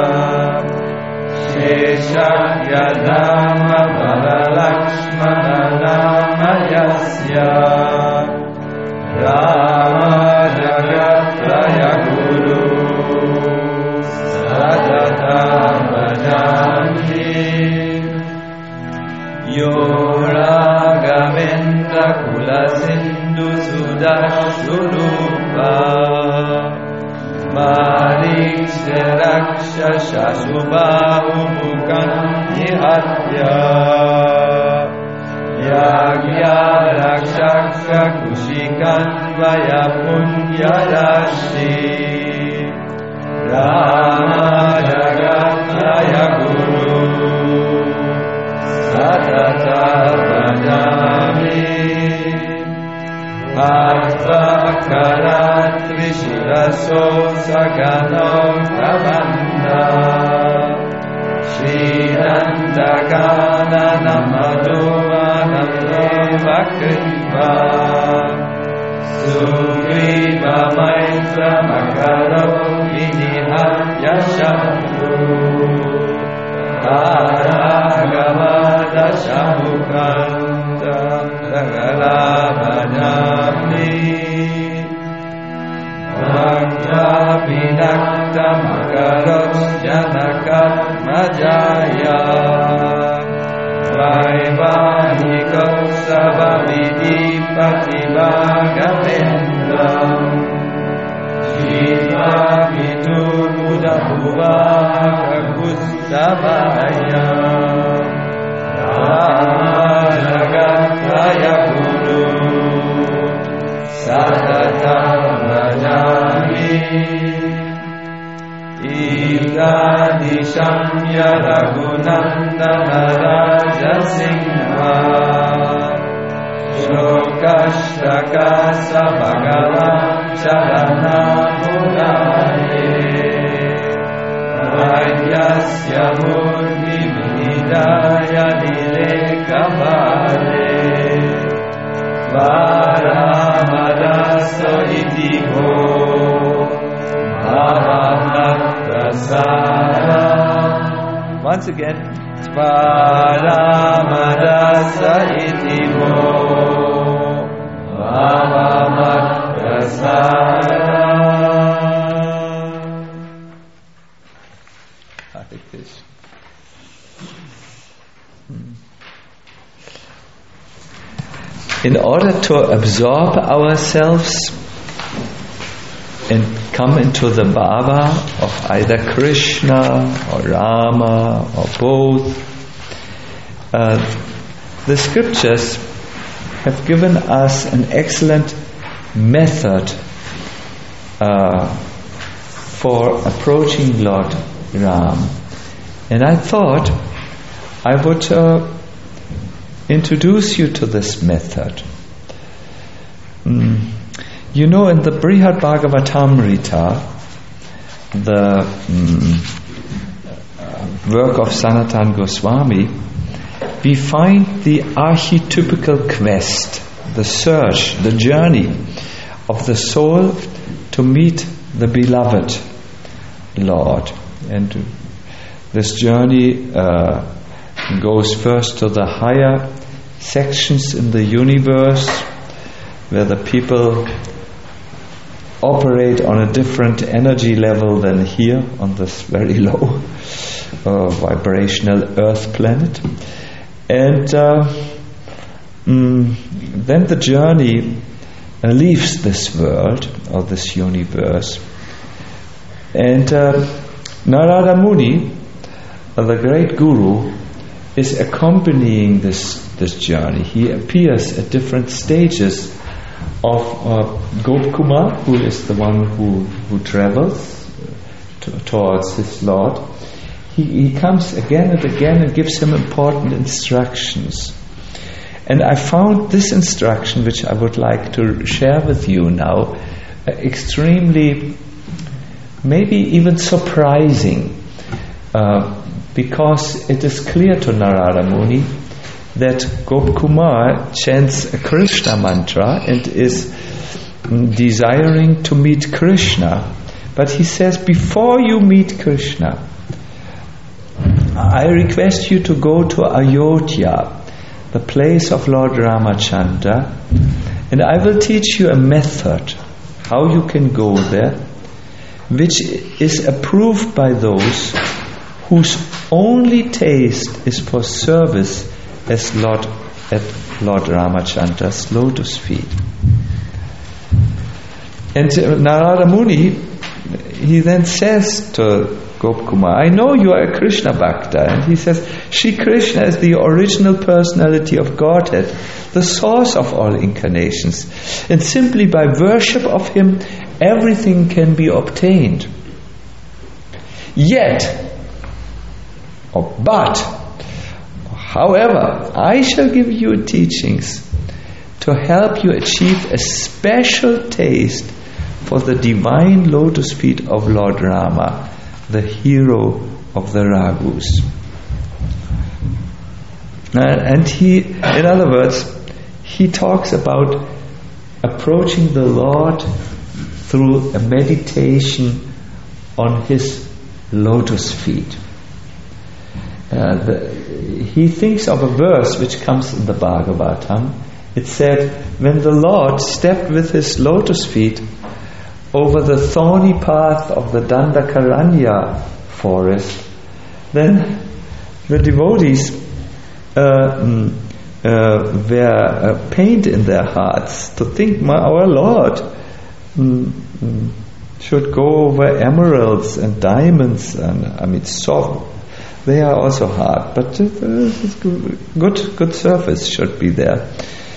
Sheshakya Dhamma Varalakshmana Dhamma Yasya Rama Jagatraya Guru Satata Bhajami. Yo Raghavendra Kula Sindhu Sudashurupa Mariksha Raksha Shashubahu Mukhan Nihatya Yagya Rakshakha Kushikan Vaya Punya Rashi Rama Jagatraya Guru Satata Bhajami. Bhakta Karat Vishiraso Sagano Kavanda Shrirandagana Namadomanandeva Kripa Sugriva Maitra Makaro Vinihaya Shambhu Aragavada Shamukanta Ragala Bhajami. Bhakta Vinakta Makaros Janakat Majaya Vaivahikos Savavidi Patibhagamendram Shiva Vitu Buddha Bhuvaka Kustavaya Rama Jagatraya Guru Satata Bhajami. Idadishamya Raghunandana Raja Singha Shokashtaka Sabhagavan Charana Murare Vaidhyasya Murti Vinidaya Nilekavale Varamadasa Itiho Bhavaprasada. Once again, Svaramadasa Itiho Bhavaprasada. Hare Krishna. In order to absorb ourselves and come into the bhava of either Krishna or Rama or both, uh, the scriptures have given us an excellent method uh, for approaching Lord Ram. And I thought I would uh, introduce you to this method. Mm. You know, in the Brihad Bhagavatamrita, the mm, uh, work of Sanatana Goswami, we find the archetypical quest, the search, the journey of the soul to meet the beloved Lord. And this journey uh, goes first to the higher sections in the universe, where the people operate on a different energy level than here on this very low uh, vibrational Earth planet. And uh, mm, then the journey uh, leaves this world or this universe. And uh, Narada Muni, uh, the great guru, is accompanying this, this journey. He appears at different stages of uh, Gopkumar, who is the one who, who travels to, towards his Lord. He, he comes again and again and gives him important instructions. And I found this instruction, which I would like to share with you now, uh, extremely, maybe even surprising, uh, because it is clear to Narada Muni that Gopkumar chants a Krishna mantra and is mm, desiring to meet Krishna. But he says, before you meet Krishna, I request you to go to Ayodhya, the place of Lord Ramachandra, and I will teach you a method how you can go there, which is approved by those whose only taste is for service as Lord at Lord Ramachandra's lotus feet. And uh, Narada Muni, he then says to Gopkumar, I know you are a Krishna Bhakta. And he says, Shri Krishna is the original personality of Godhead, the source of all incarnations. And simply by worship of Him, everything can be obtained. Yet, or but, however, I shall give you teachings to help you achieve a special taste for the divine lotus feet of Lord Rama, the hero of the Raghus. And he, in other words, he talks about approaching the Lord through a meditation on His lotus feet. Uh, the, he thinks of a verse which comes in the Bhagavatam. It said, when the Lord stepped with His lotus feet over the thorny path of the Dandakaranya forest, then the devotees uh, mm, uh, were uh, pained in their hearts to think, my, our Lord mm, mm, should go over emeralds and diamonds, and I mean soft. They are also hard, but uh, good, good surface should be there.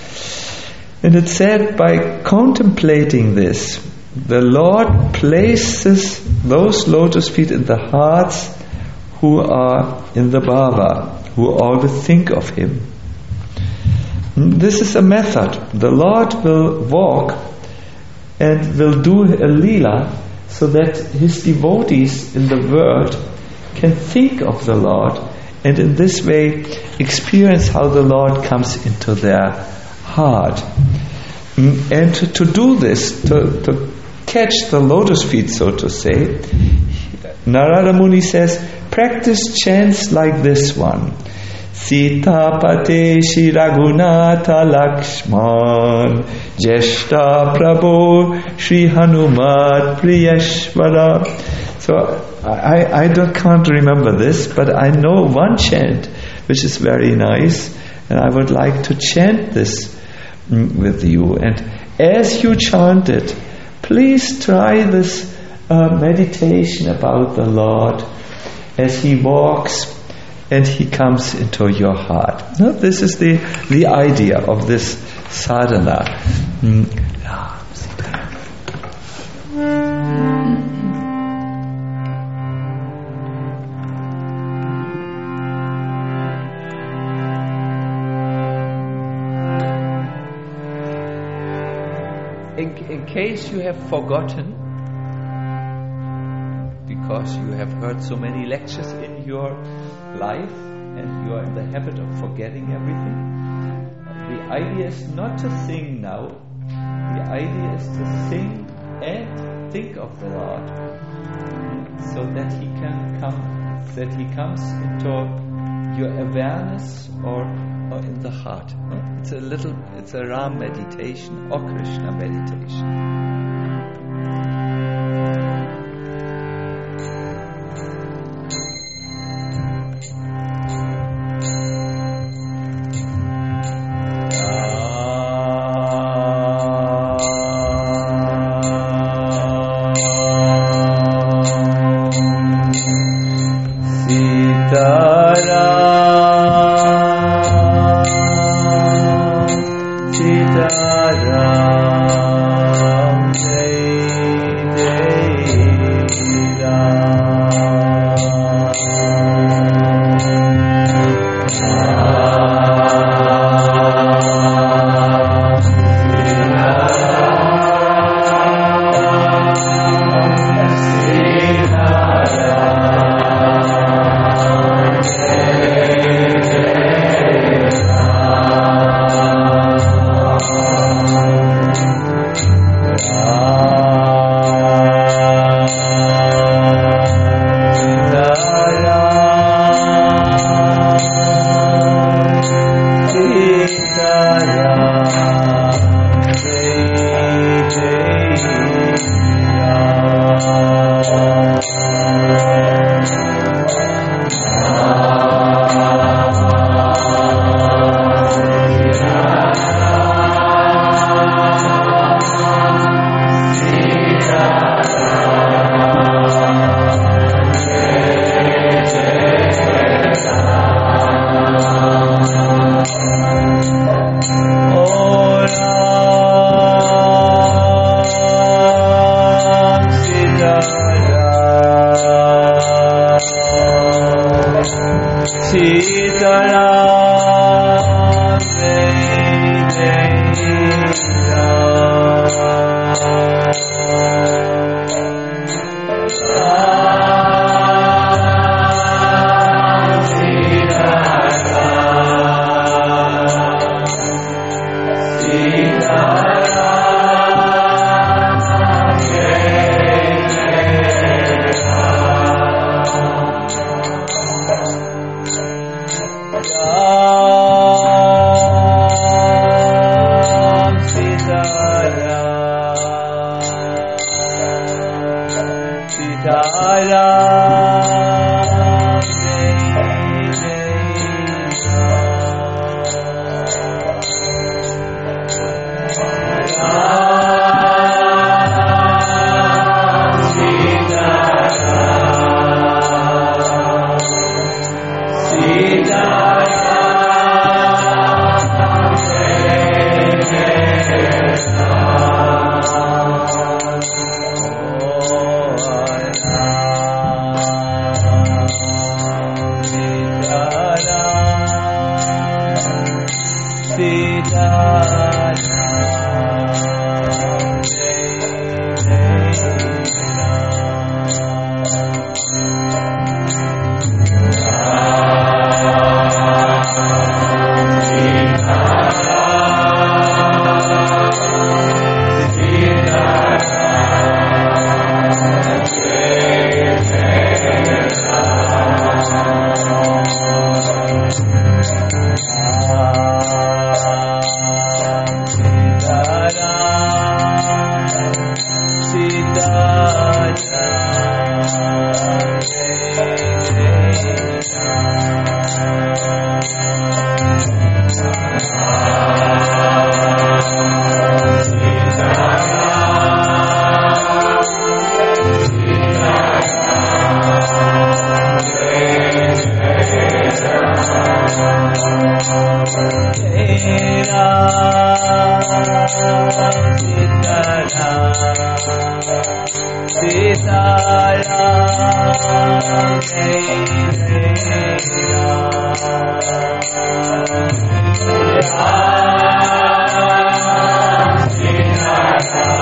And it said, by contemplating this, the Lord places those lotus feet in the hearts who are in the bhava, who always think of Him. This is a method. The Lord will walk and will do a lila so that His devotees in the world can think of the Lord, and in this way experience how the Lord comes into their heart. And to, to do this, to, to catch the lotus feet, so to say, Narada Muni says, practice chants like this one. Sitapate Shri Raghunatha Lakshman Jeshta Prabhu Shri Hanumat Priyashvara. So I, I don't, can't remember this, but I know one chant which is very nice, and I would like to chant this with you. And as you chant it, please try this uh, meditation about the Lord as He walks and He comes into your heart. Now, this is the, the idea of this sadhana. Mm. in, in case you have forgotten, because you have heard so many lectures in your life and you are in the habit of forgetting everything, the idea is not to sing now. The idea is to sing and think of the Lord, so that He can come, that He comes into your awareness or, or in the heart. It's a little, it's a Ram meditation or Krishna meditation. Sita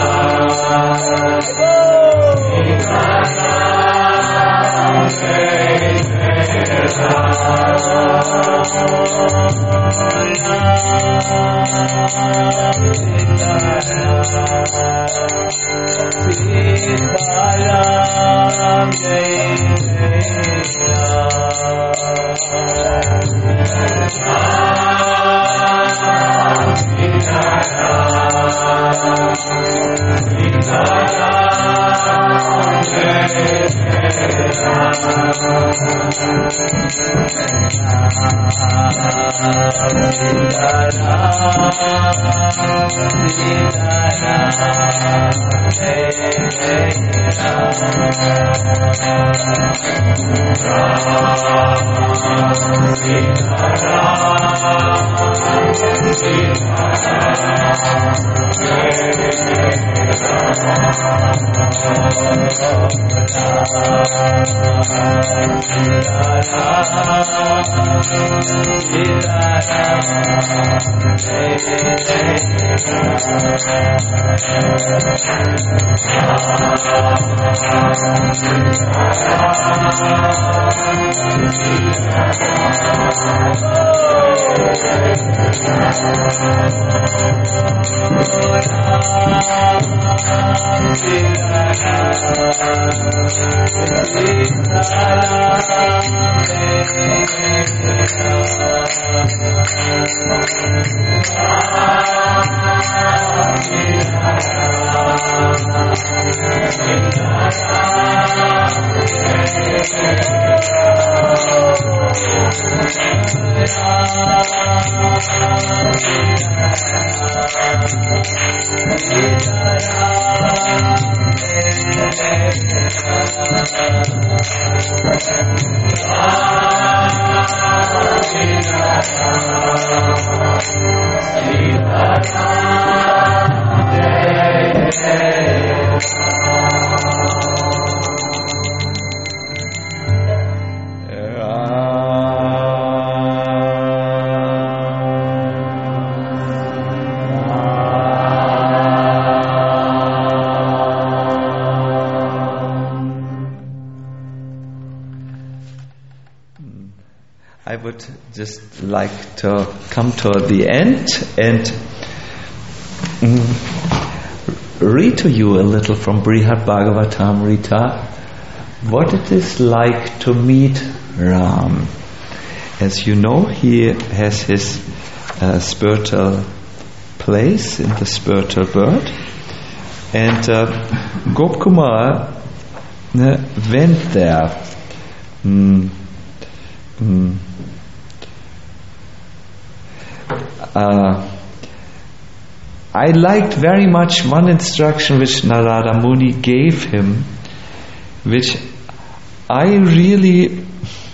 I would just like to come to the end and mm, read to you a little from Brihad Bhagavatamrita what it is like to meet Ram. As you know, he has his uh, spiritual place in the spiritual bird, and uh, Gopkumar uh, went there. Mm, mm, uh, I liked very much one instruction which Narada Muni gave him, which I really,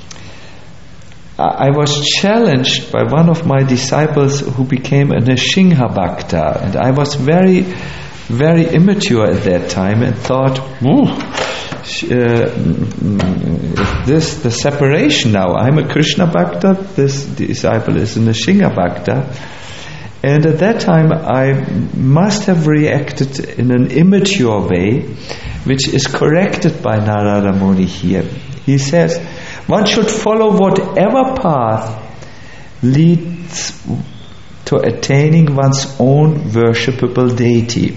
I was challenged by one of my disciples who became a Nrsimha Bhakta, and I was very, very immature at that time and thought, uh, this the separation now. I'm a Krishna Bhakta, this disciple is a Nrsimha Bhakta. And at that time I must have reacted in an immature way, which is corrected by Narada Muni here. He says, one should follow whatever path leads to attaining one's own worshipable deity.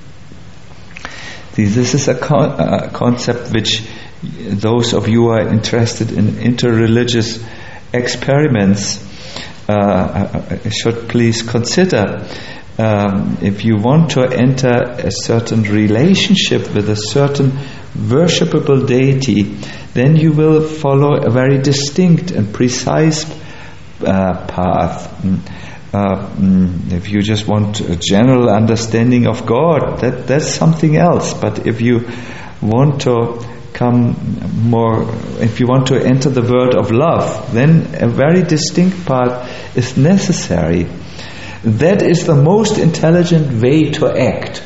This is a, con- a concept which those of you who are interested in interreligious experiments uh, should please consider. Um, if you want to enter a certain relationship with a certain worshipable deity, then you will follow a very distinct and precise uh, path. Uh, if you just want a general understanding of God, that that's something else. But if you want to come more, if you want to enter the world of love, then a very distinct path is necessary. That is the most intelligent way to act.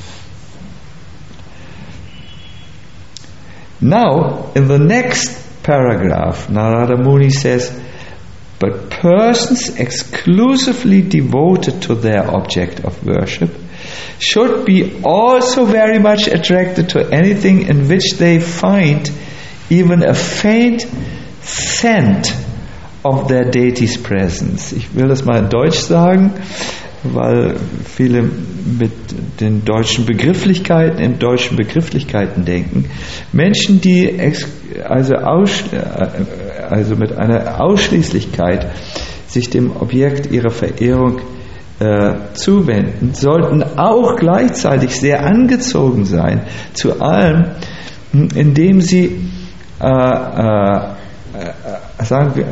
Now, in the next paragraph, Narada Muni says, but persons exclusively devoted to their object of worship should be also very much attracted to anything in which they find even a faint scent of their deity's presence. Ich will das mal in Deutsch sagen, weil viele mit den deutschen Begrifflichkeiten, in deutschen Begrifflichkeiten denken. Menschen, die ex, also, aus, also mit einer Ausschließlichkeit sich dem Objekt ihrer Verehrung äh, zuwenden, sollten auch gleichzeitig sehr angezogen sein zu allem, indem sie äh, äh, sagen wir,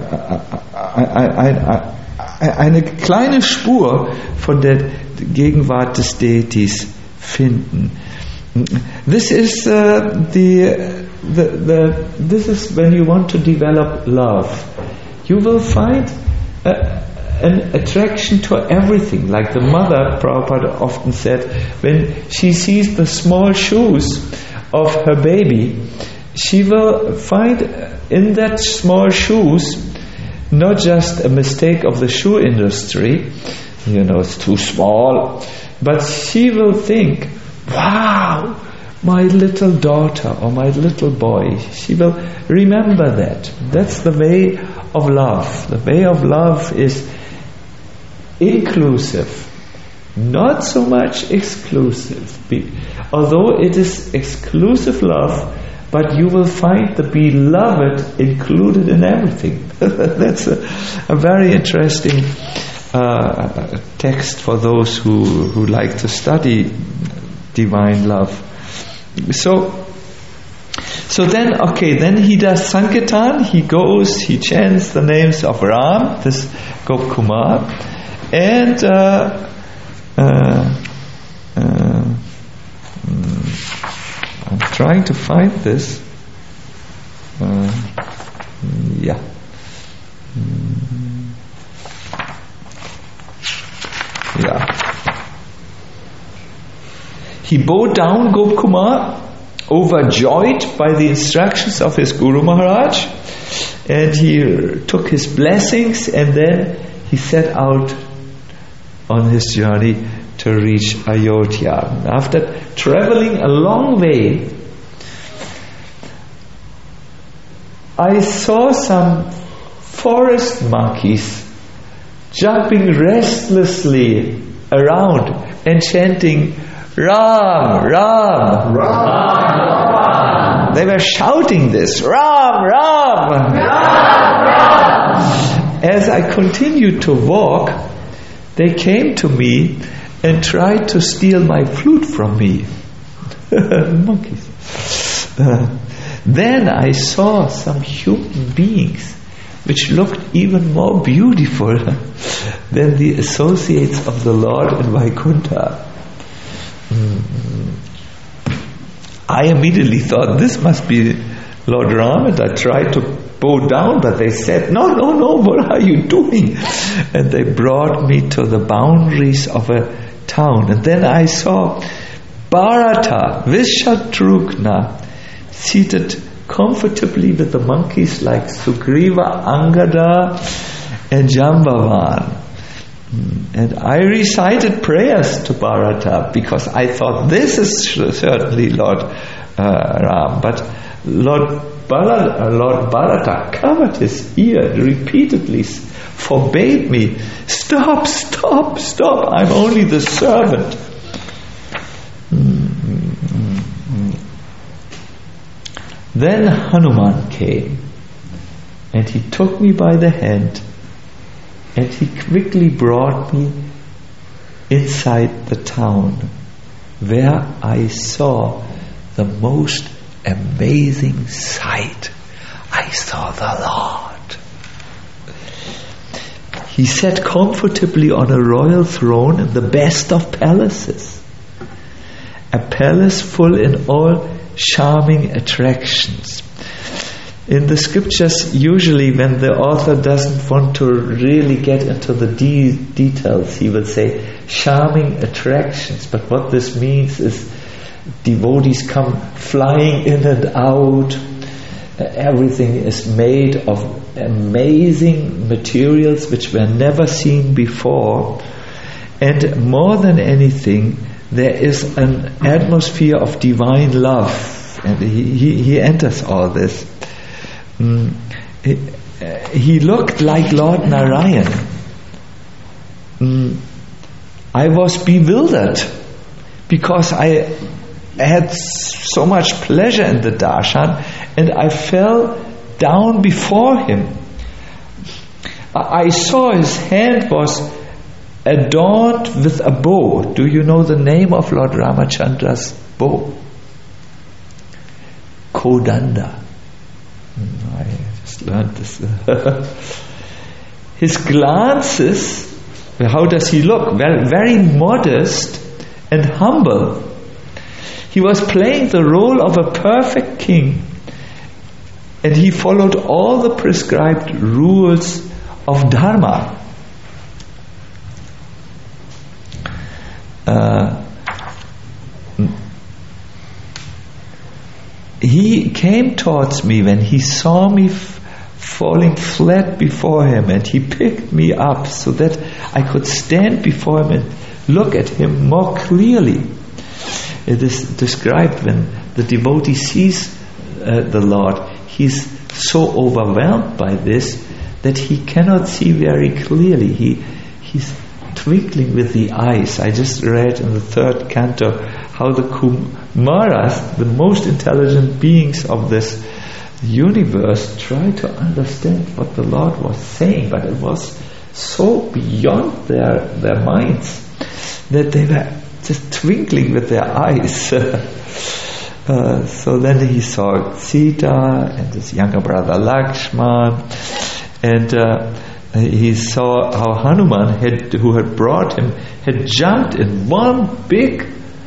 eine kleine Spur von der Gegenwart des Deities finden. This is uh, the, the the this is when you want to develop love. You will find uh, an attraction to everything. Like the mother, Prabhupada often said, when she sees the small shoes of her baby, she will find in that small shoes not just a mistake of the shoe industry, you know, it's too small, but she will think, wow, my little daughter or my little boy. She will remember that. That's the way of love. The way of love is inclusive, not so much exclusive. Although it is exclusive love, but you will find the beloved included in everything. That's a, a very interesting uh, text for those who, who like to study divine love. So, so then, okay, then he does Sankirtan, he goes, he chants the names of Ram, this Gop Kumar, and uh, uh, uh, I'm trying to find this. Uh, yeah. Yeah. He bowed down Gop Kumar, overjoyed by the instructions of his Guru Maharaj, and he took his blessings, and then he set out on his journey to reach Ayodhya. After traveling a long way, I saw some forest monkeys jumping restlessly around and chanting Ram, Ram, Ram. They were shouting this, Ram, Ram, Ram, Ram. As I continued to walk, they came to me and tried to steal my flute from me. Monkeys. Uh, then I saw some human beings which looked even more beautiful than the associates of the Lord in Vaikuntha. Mm-hmm. I immediately thought, this must be Lord Ram, and I tried to bow down, but they said, no, no, no, what are you doing? And they brought me to the boundaries of a town, and then I saw Bharata, Vishatrugna, seated comfortably with the monkeys like Sugriva, Angada and Jambavan. And I recited prayers to Bharata because I thought this is certainly Lord uh, Ram. But Lord Bharata, Lord Bharata covered his ear repeatedly, forbade me, stop, stop, stop, I'm only the servant. Then Hanuman came, and he took me by the hand, and he quickly brought me inside the town, where I saw the most amazing sight. I saw the Lord. He sat comfortably on a royal throne in the best of palaces, a palace full in all charming attractions. In the scriptures, usually when the author doesn't want to really get into the de- details, he will say charming attractions. But what this means is devotees come flying in and out. Uh, everything is made of amazing materials which were never seen before. And more than anything, there is an atmosphere of divine love. And he, he, he enters all this. Mm. he, uh, he looked like Lord Narayan. Mm, I was bewildered because I had so much pleasure in the darshan, and I fell down before him. I saw his hand was adorned with a bow. Do you know the name of Lord Ramachandra's bow? Kodanda. I just learned this. His glances, how does he look? Well, very modest and humble. He was playing the role of a perfect king, and he followed all the prescribed rules of Dharma. Uh, he came towards me when he saw me f- falling flat before him, and he picked me up so that I could stand before him and look at him more clearly. It is described when the devotee sees uh, the Lord, he's so overwhelmed by this that he cannot see very clearly. He he's twinkling with the eyes. I just read in the third canto how the Kumaras, the most intelligent beings of this universe, tried to understand what the Lord was saying, but it was so beyond their their minds that they were just twinkling with their eyes. uh, so then he saw Sita and his younger brother Lakshman, and uh, he saw how Hanuman, had, who had brought him, had jumped in one big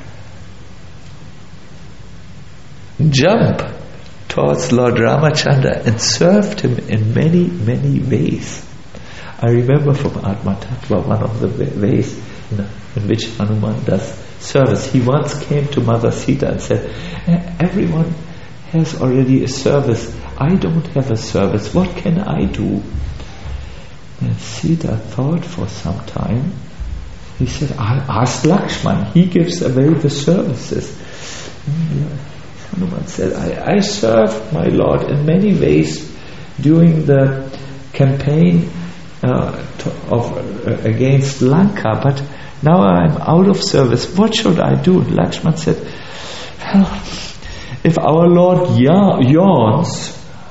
jump towards Lord Ramachandra and served him in many, many ways. I remember from Atma Tattva one of the ways in, in which Hanuman does service. He once came to Mother Sita and said, everyone has already a service. I don't have a service. What can I do? And Sita thought for some time. He said, I'll ask Lakshman. He gives away the services. And Hanuman said, I, I served my Lord in many ways during the campaign uh, to, of uh, against Lanka, but now I'm out of service. What should I do? Lakshman said, well, if our Lord ya- yawns,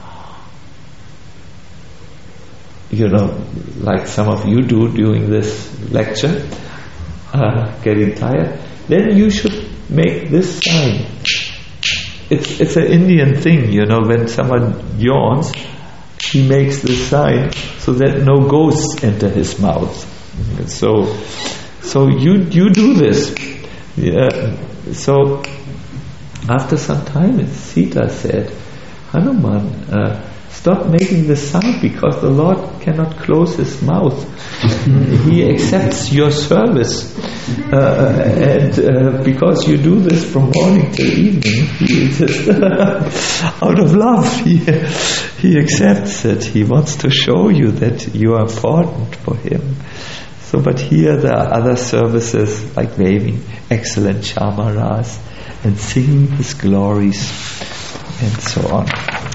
you know, like some of you do during this lecture, uh, getting tired, then you should make this sign. It's it's an Indian thing, you know, when someone yawns, he makes this sign so that no ghosts enter his mouth. So, so you you do this. Yeah. So, after some time, Sita said, Hanuman, uh, stop making this sound because the Lord cannot close his mouth. He accepts your service. Uh, and uh, because you do this from morning till evening, he just out of love, he, he accepts it. He wants to show you that you are important for him. So, but here there are other services like waving excellent chamaras and singing his glories and so on.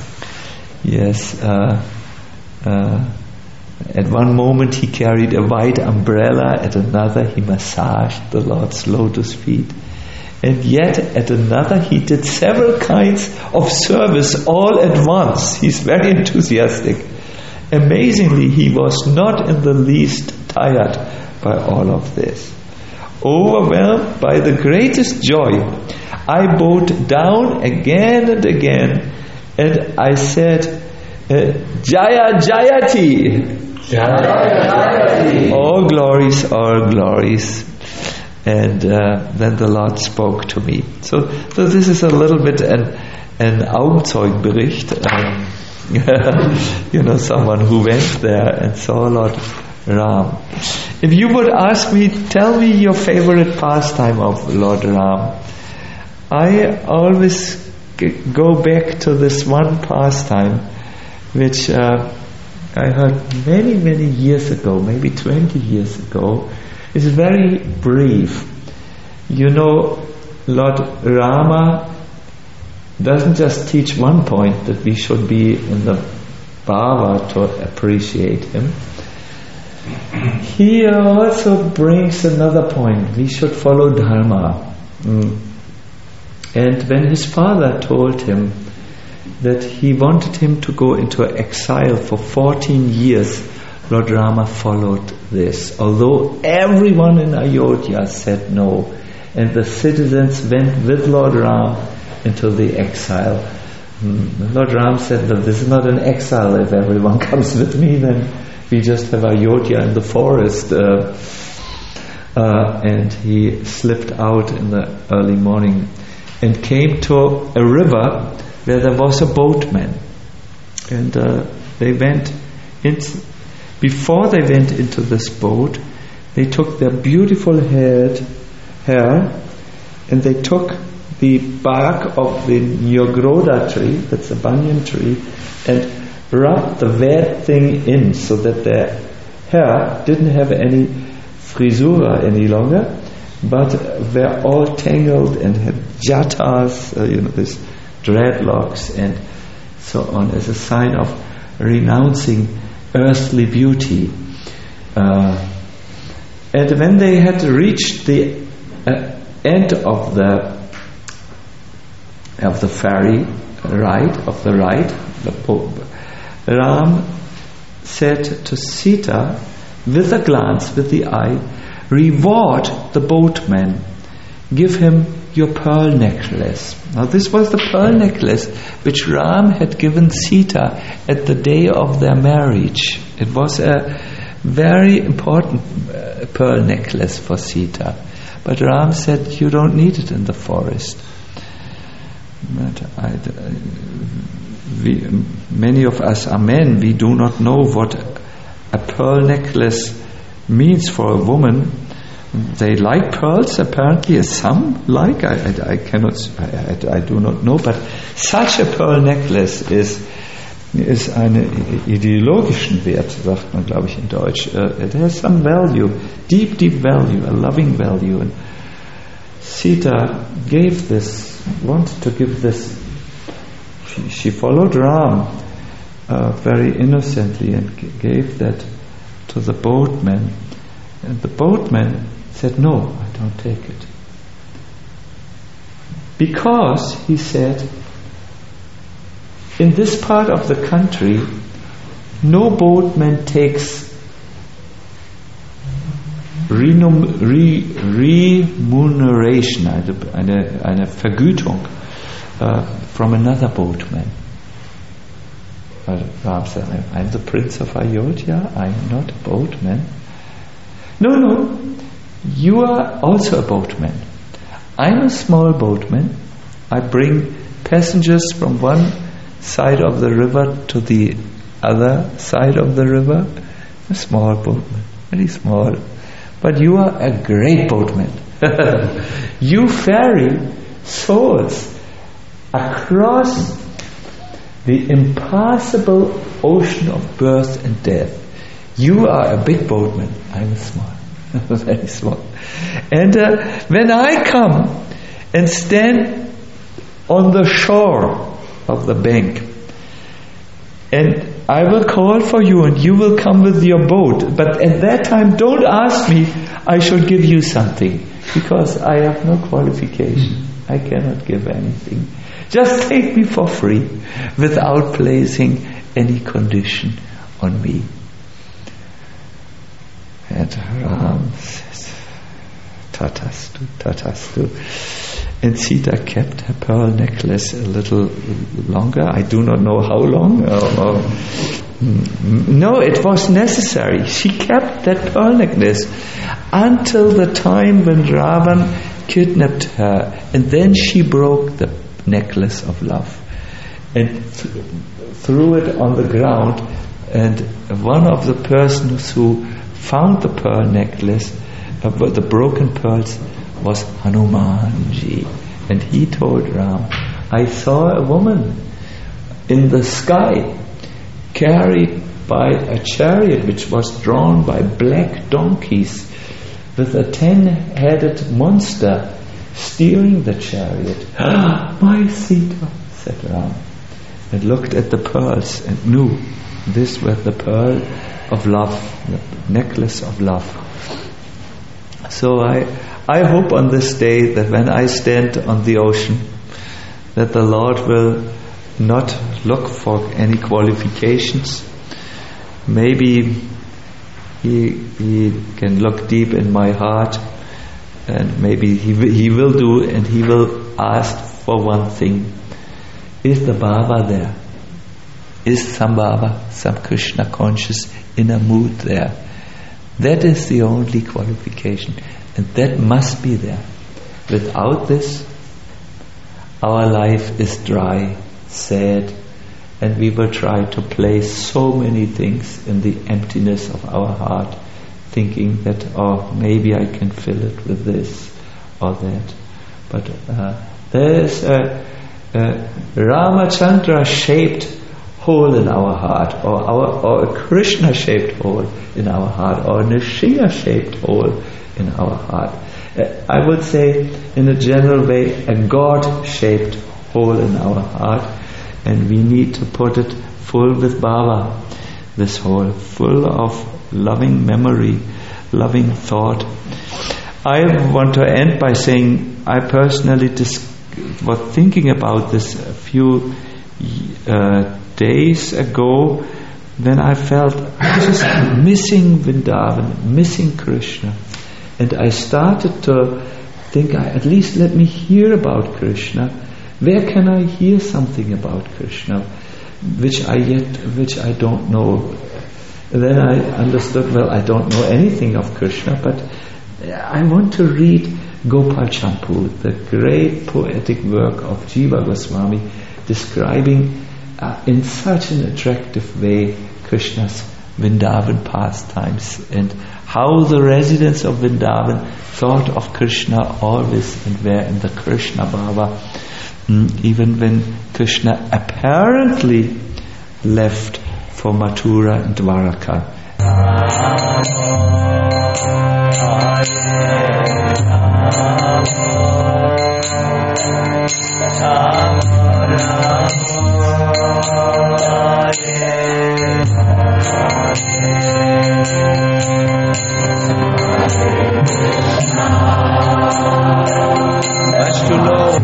Yes, uh, uh, at one moment he carried a white umbrella, at another he massaged the Lord's lotus feet, and yet at another he did several kinds of service all at once. He's very enthusiastic. Amazingly, he was not in the least tired by all of this. Overwhelmed by the greatest joy, I bowed down again and again, and I said, uh, Jaya Jayati! Jaya Jayati! All glories, all glories. And uh, then the Lord spoke to me. So, so this is a little bit an, an Augenzeugenbericht. Um, you know, someone who went there and saw Lord Ram. If you would ask me, tell me your favorite pastime of Lord Ram, I always g- go back to this one pastime which uh, I heard many, many years ago, maybe twenty years ago. It's very brief. You know, Lord Rama doesn't just teach one point, that we should be in the bhava to appreciate him. He also brings another point. We should follow dharma. Mm. And when his father told him that he wanted him to go into exile for fourteen years, Lord Rama followed this. Although everyone in Ayodhya said no, and the citizens went with Lord Ram into the exile. Mm. Lord Ram said that this is not an exile. If everyone comes with me, then we just have Ayodhya in the forest. Uh, uh, and he slipped out in the early morning and came to a river where there was a boatman. And uh, they went into, before they went into this boat, they took their beautiful head, hair and they took the bark of the Nyagroda tree, that's a banyan tree, and rubbed the wet thing in so that their hair didn't have any frisura any longer, but were all tangled and had jatas, uh, you know, this dreadlocks and so on, as a sign of renouncing earthly beauty. Uh, and when they had reached the uh, end of the of the ferry ride, of the ride, the po- Ram said to Sita, with a glance, with the eye, reward the boatman, give him your pearl necklace. Now this was the pearl necklace which Ram had given Sita at the day of their marriage. It was a very important uh, pearl necklace for Sita. But Ram said, you don't need it in the forest. But I, uh, we, many of us are men, we do not know what a pearl necklace means for a woman. They like pearls, apparently, as some like. I, I, I cannot, I, I, I do not know. But such a pearl necklace is is eine ideologischen Wert, sagt man, glaube ich, in Deutsch. Uh, it has some value, deep, deep value, a loving value. And Sita gave this, wanted to give this. She, she followed Ram uh, very innocently and g- gave that to the boatman. And the boatman said, no, I don't take it. Because, he said, in this part of the country, no boatman takes renum, re, remuneration, eine, eine Vergütung uh, from another boatman. Ram said, I'm the prince of Ayodhya, I'm not a boatman. No, no, you are also a boatman. I'm a small boatman. I bring passengers from one side of the river to the other side of the river. A small boatman, very small. But you are a great boatman. You ferry souls across the impassable ocean of birth and death. You are a big boatman. I'm small, very small. And uh, when I come and stand on the shore of the bank, and I will call for you and you will come with your boat, but at that time don't ask me, I should give you something, because I have no qualification. I cannot give anything. Just take me for free without placing any condition on me. And Ram says, Tatastu, Tatastu. And Sita kept her pearl necklace a little longer. I do not know how long. Or, or, no, it was necessary. She kept that pearl necklace until the time when Ravan kidnapped her. And then she broke the necklace of love and th- threw it on the ground. And one of the persons who found the pearl necklace, uh, the broken pearls, was Hanumanji. And he told Ram, I saw a woman in the sky carried by a chariot which was drawn by black donkeys with a ten-headed monster steering the chariot. Ah, my Sita, said Ram, and looked at the pearls and knew this with the pearl of love, the necklace of love. So I, I hope on this day that when I stand on the ocean, that the Lord will not look for any qualifications. Maybe He, he can look deep in my heart, and maybe he, he will do, and He will ask for one thing. Is the Baba there? Is some Baba, some Krishna conscious inner mood there? That is the only qualification, and that must be there. Without this, our life is dry, sad, and we will try to place so many things in the emptiness of our heart, thinking that, oh, maybe I can fill it with this or that. But uh, there is a, a Ramachandra-shaped hole in our heart, or, our, or a Krishna-shaped hole in our heart, or a Nrsimha-shaped hole in our heart. Uh, I would say, in a general way, a God-shaped hole in our heart, and we need to put it full with Baba, this hole, full of loving memory, loving thought. I want to end by saying, I personally dis- was thinking about this a few uh, days ago, when I felt just missing Vrindavan, missing Krishna. And I started to think, at least let me hear about Krishna. Where can I hear something about Krishna, which I yet, which I don't know? Then I understood, well, I don't know anything of Krishna, but I want to read Gopal Champu, the great poetic work of Jiva Goswami, describing uh, in such an attractive way Krishna's Vrindavan pastimes, and how the residents of Vrindavan thought of Krishna always and were in the Krishna Bhava, mm, even when Krishna apparently left for Mathura and Dwaraka. Much to know.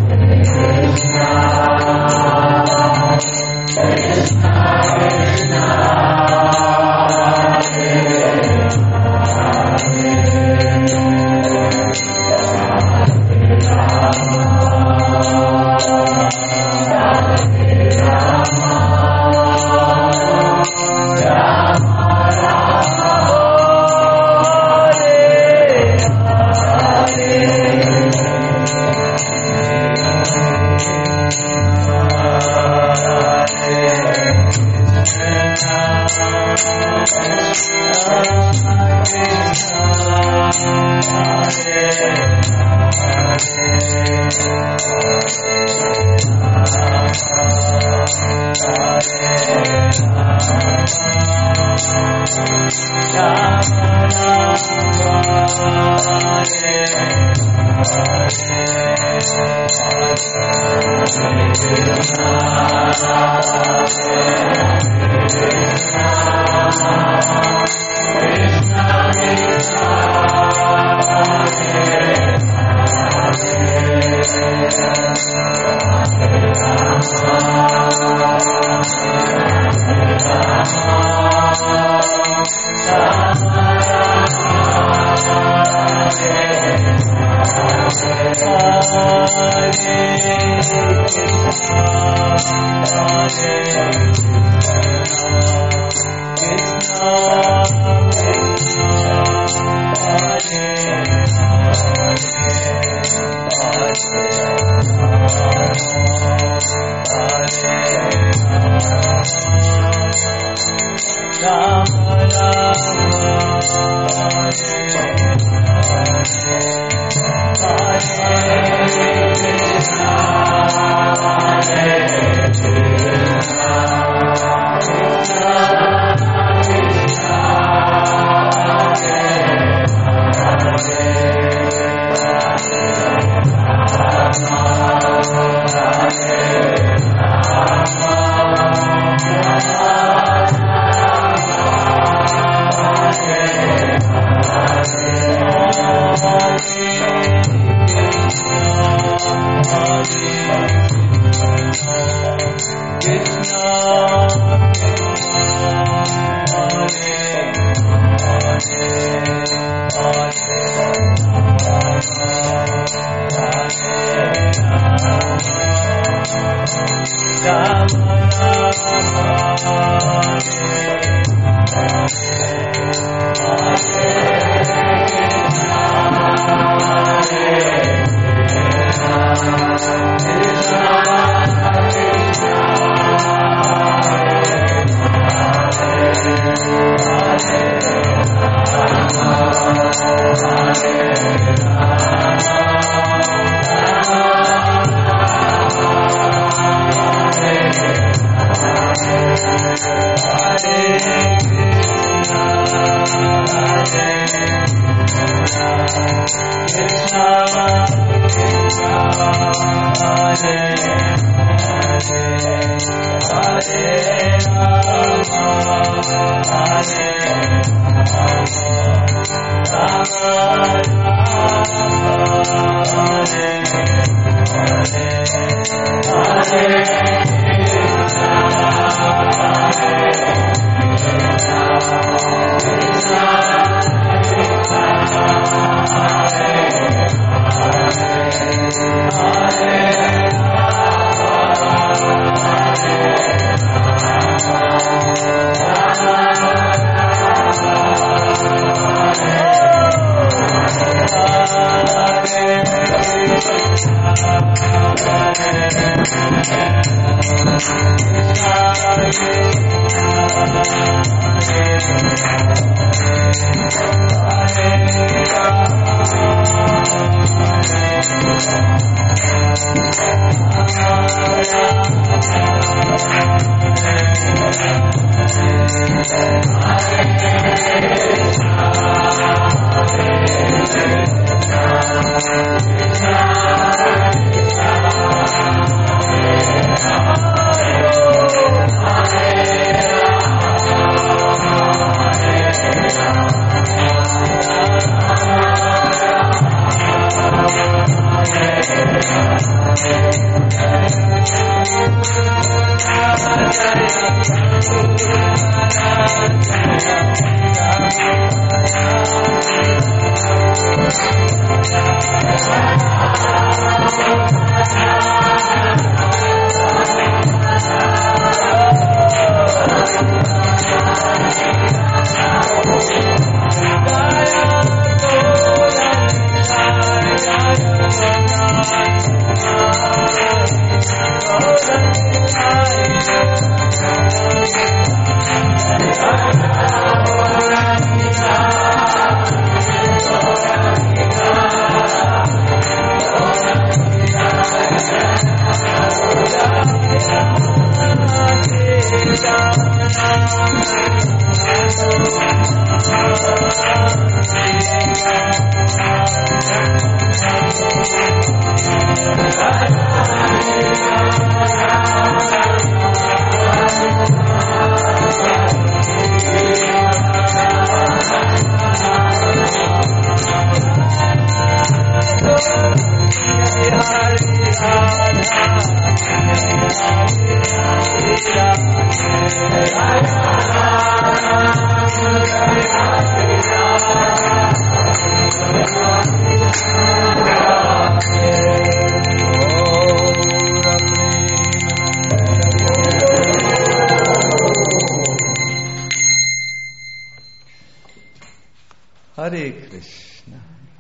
Hare Krishna.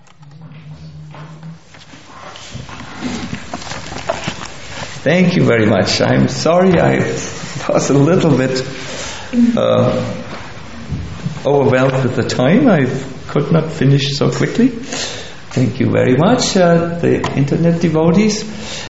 Thank you very much. I'm sorry I was a little bit uh, overwhelmed with the time. I could not finish so quickly. Thank you very much, uh, the internet devotees.